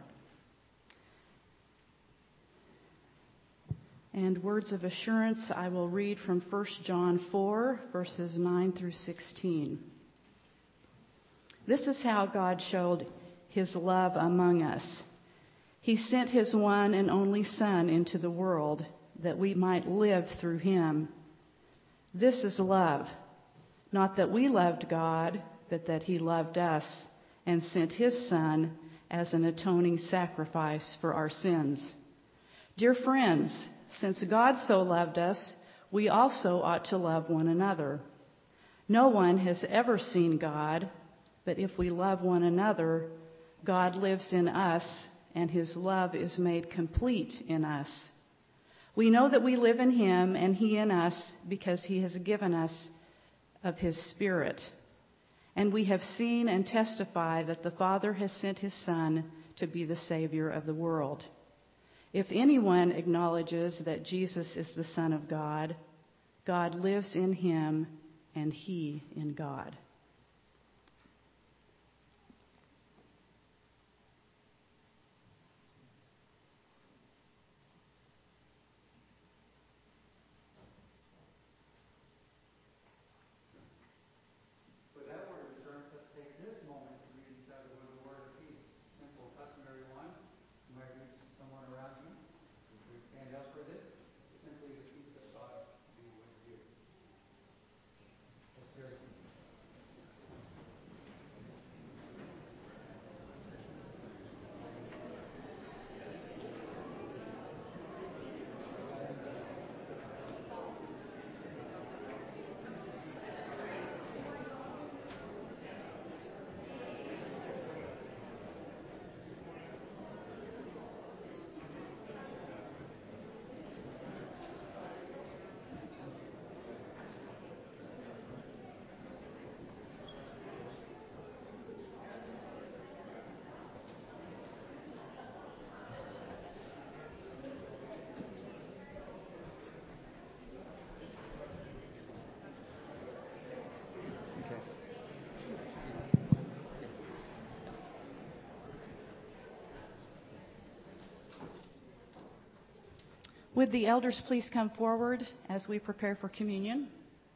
And words of assurance, I will read from First John four, verses nine through sixteen. This is how God showed his love among us. He sent his one and only Son into the world that we might live through him. This is love, not that we loved God, but that he loved us and sent his Son as an atoning sacrifice for our sins. Dear friends, since God so loved us, we also ought to love one another. No one has ever seen God, but if we love one another, God lives in us, and his love is made complete in us. We know that we live in him and he in us because he has given us of his Spirit. And we have seen and testify that the Father has sent his Son to be the Savior of the world. If anyone acknowledges that Jesus is the Son of God, God lives in him and he in God. With that word of assurance, let's take this moment to greet each other with a word of peace. Simple, customary one. You might reach someone around you. If we stand up for this, simply the peace of God be with you. Let's hear it. Would the elders please come forward as we prepare for communion?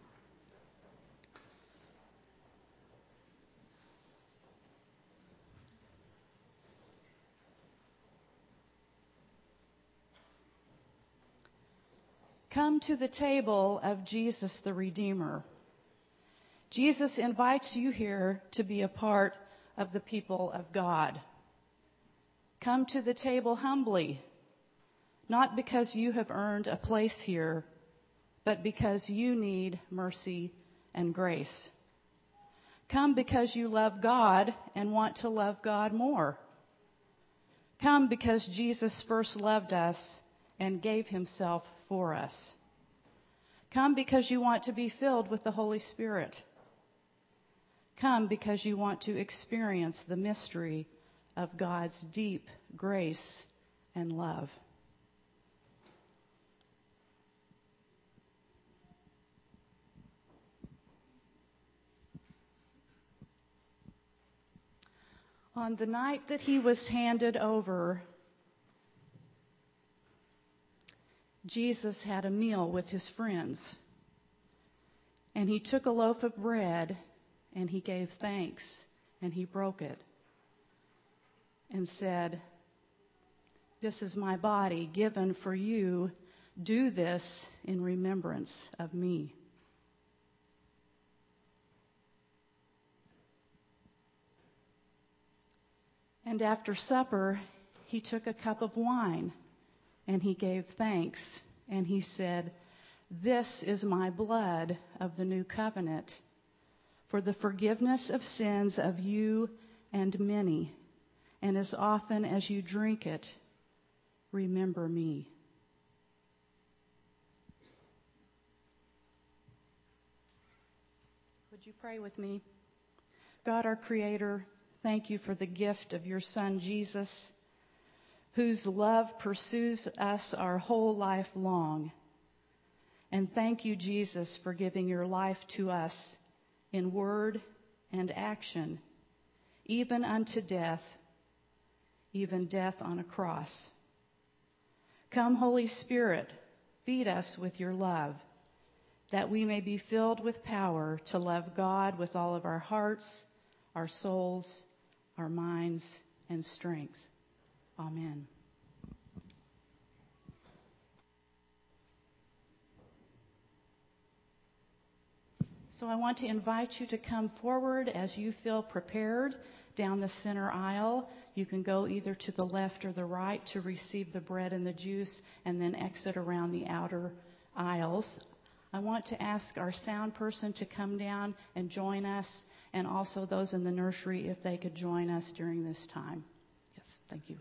Come to the table of Jesus the Redeemer. Jesus invites you here to be a part of the people of God. Come to the table humbly, not because you have earned a place here, but because you need mercy and grace. Come because you love God and want to love God more. Come because Jesus first loved us and gave himself for us. Come because you want to be filled with the Holy Spirit. Come because you want to experience the mystery of God's deep grace and love. On the night that he was handed over, Jesus had a meal with his friends. And he took a loaf of bread and he gave thanks and he broke it and said, "This is my body given for you. Do this in remembrance of me." And after supper, he took a cup of wine, and he gave thanks, and he said, "This is my blood of the new covenant, for the forgiveness of sins of you and many, and as often as you drink it, remember me. Would you pray with me? God, our Creator, thank you for the gift of your Son, Jesus, whose love pursues us our whole life long. And thank you, Jesus, for giving your life to us in word and action, even unto death, even death on a cross. Come, Holy Spirit, feed us with your love, that we may be filled with power to love God with all of our hearts, our souls, our minds, and strength. Amen. So I want to invite you to come forward as you feel prepared down the center aisle. You can go either to the left or the right to receive the bread and the juice, and then exit around the outer aisles. I want to ask our sound person to come down and join us, and also those in the nursery if they could join us during this time. Yes, thank you.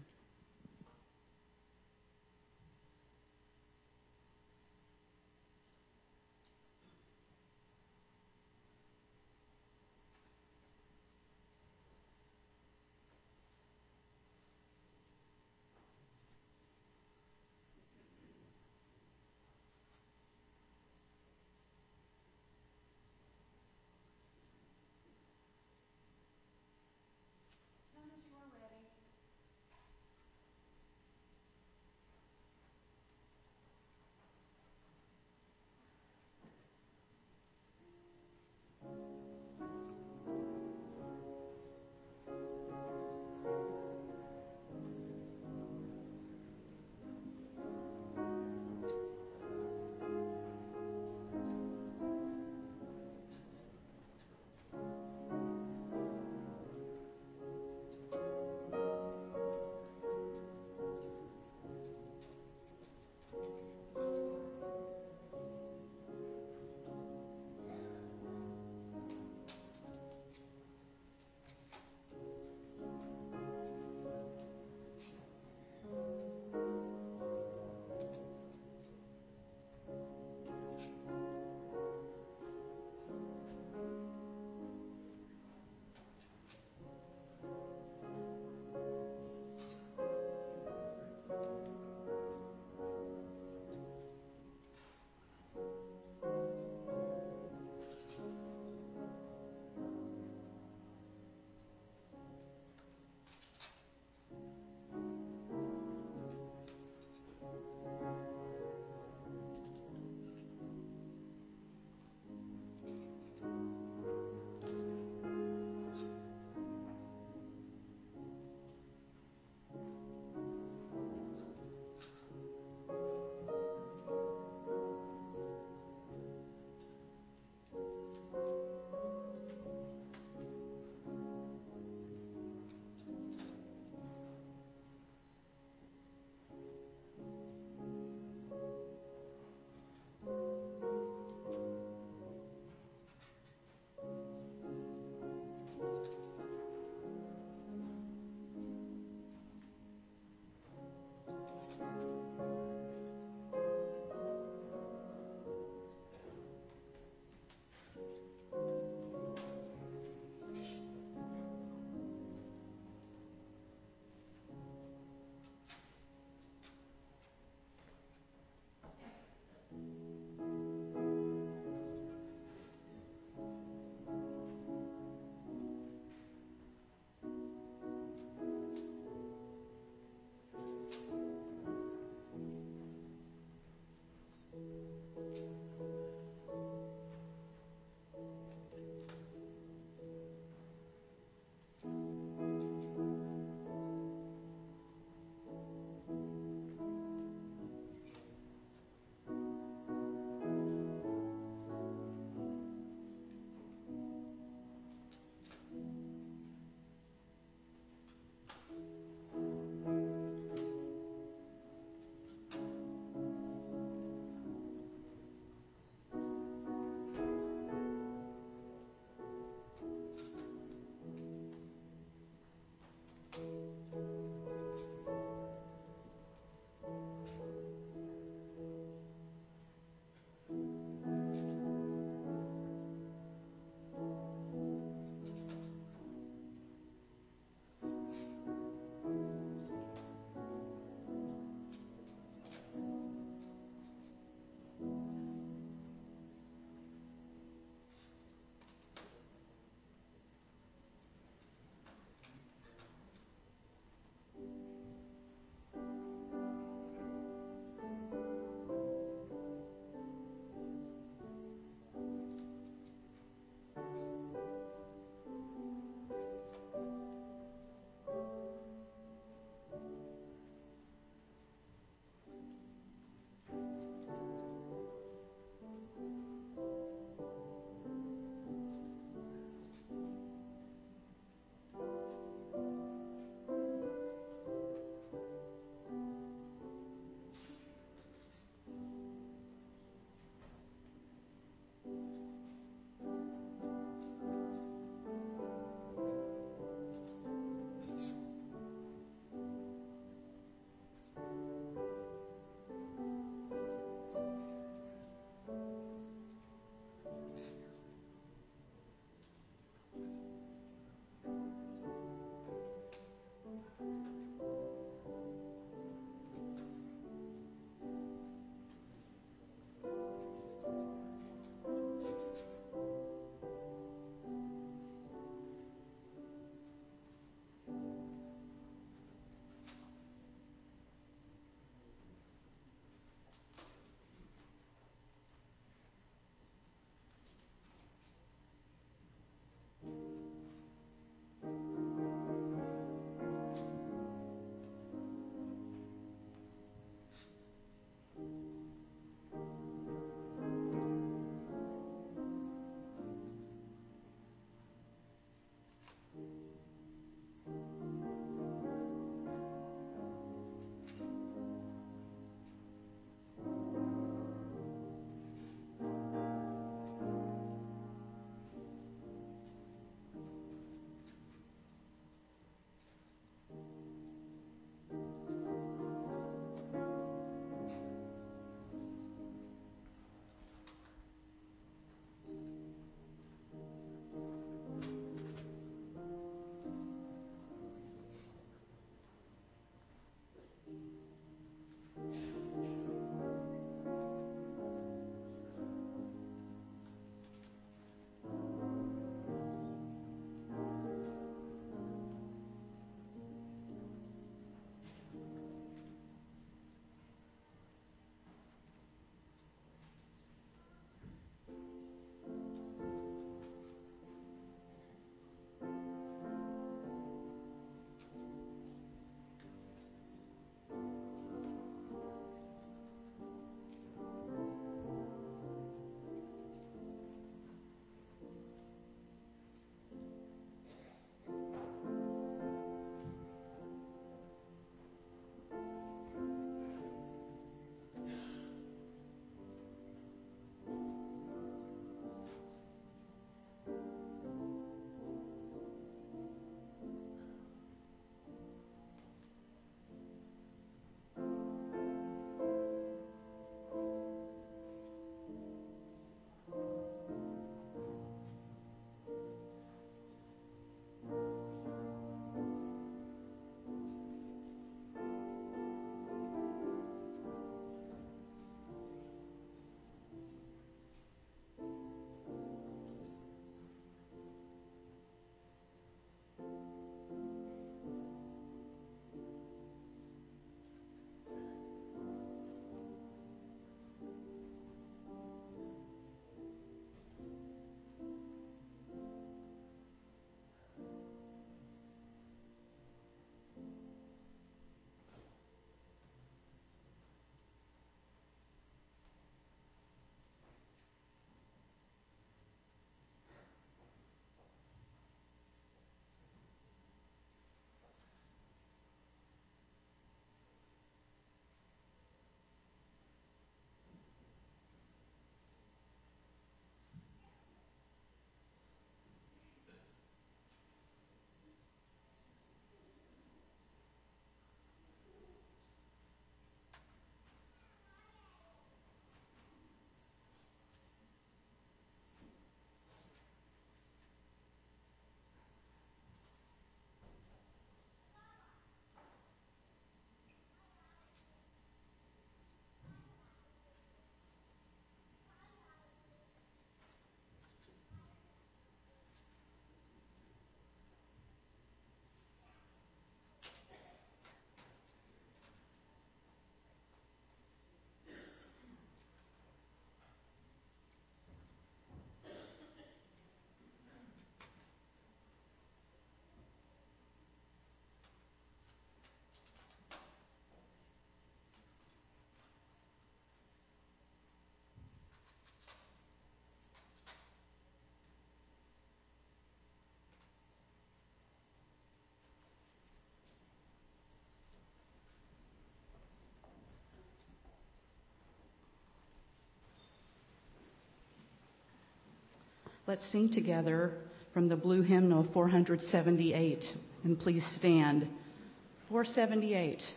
let's sing together from the blue hymnal four seventy-eight. And please stand. four seventy-eight.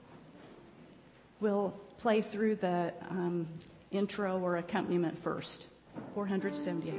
We'll play through the um, intro or accompaniment first. four seventy-eight.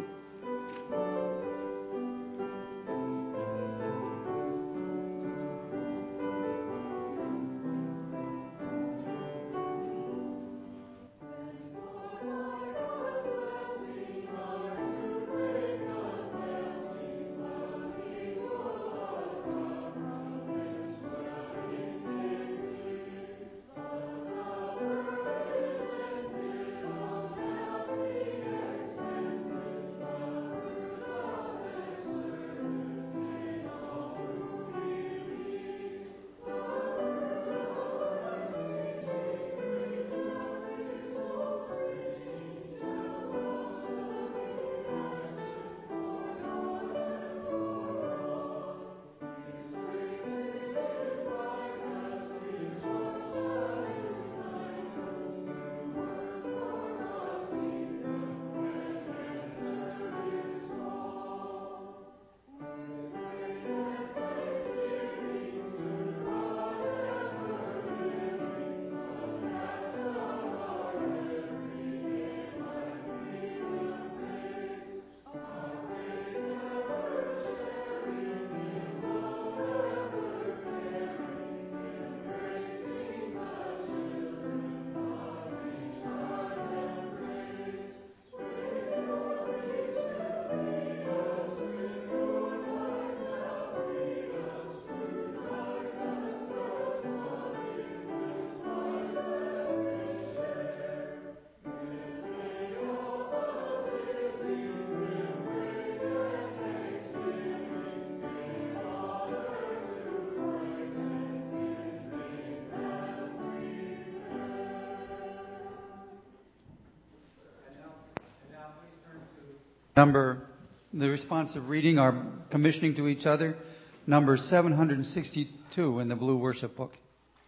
Number, the responsive reading, our commissioning to each other, number seven sixty-two in the blue worship book.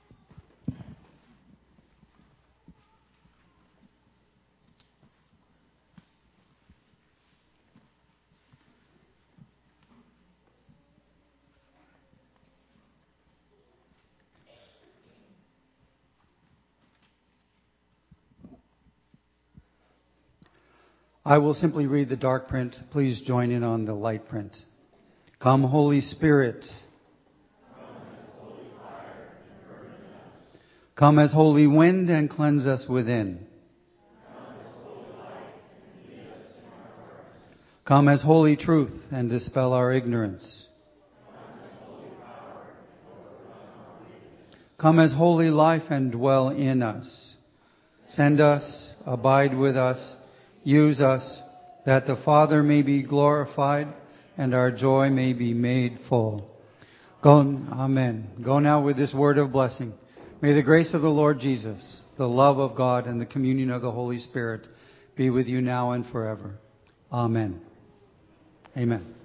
I will simply read the dark print. Please join in on the light print. Come, Holy Spirit. Come as holy wind and cleanse us within. Come as holy truth and dispel our ignorance. Come as holy life and dwell in us. Send us, abide with us, use us, that the Father may be glorified and our joy may be made full. Go, amen. Go now with this word of blessing. May the grace of the Lord Jesus, the love of God, and the communion of the Holy Spirit be with you now and forever. Amen. Amen.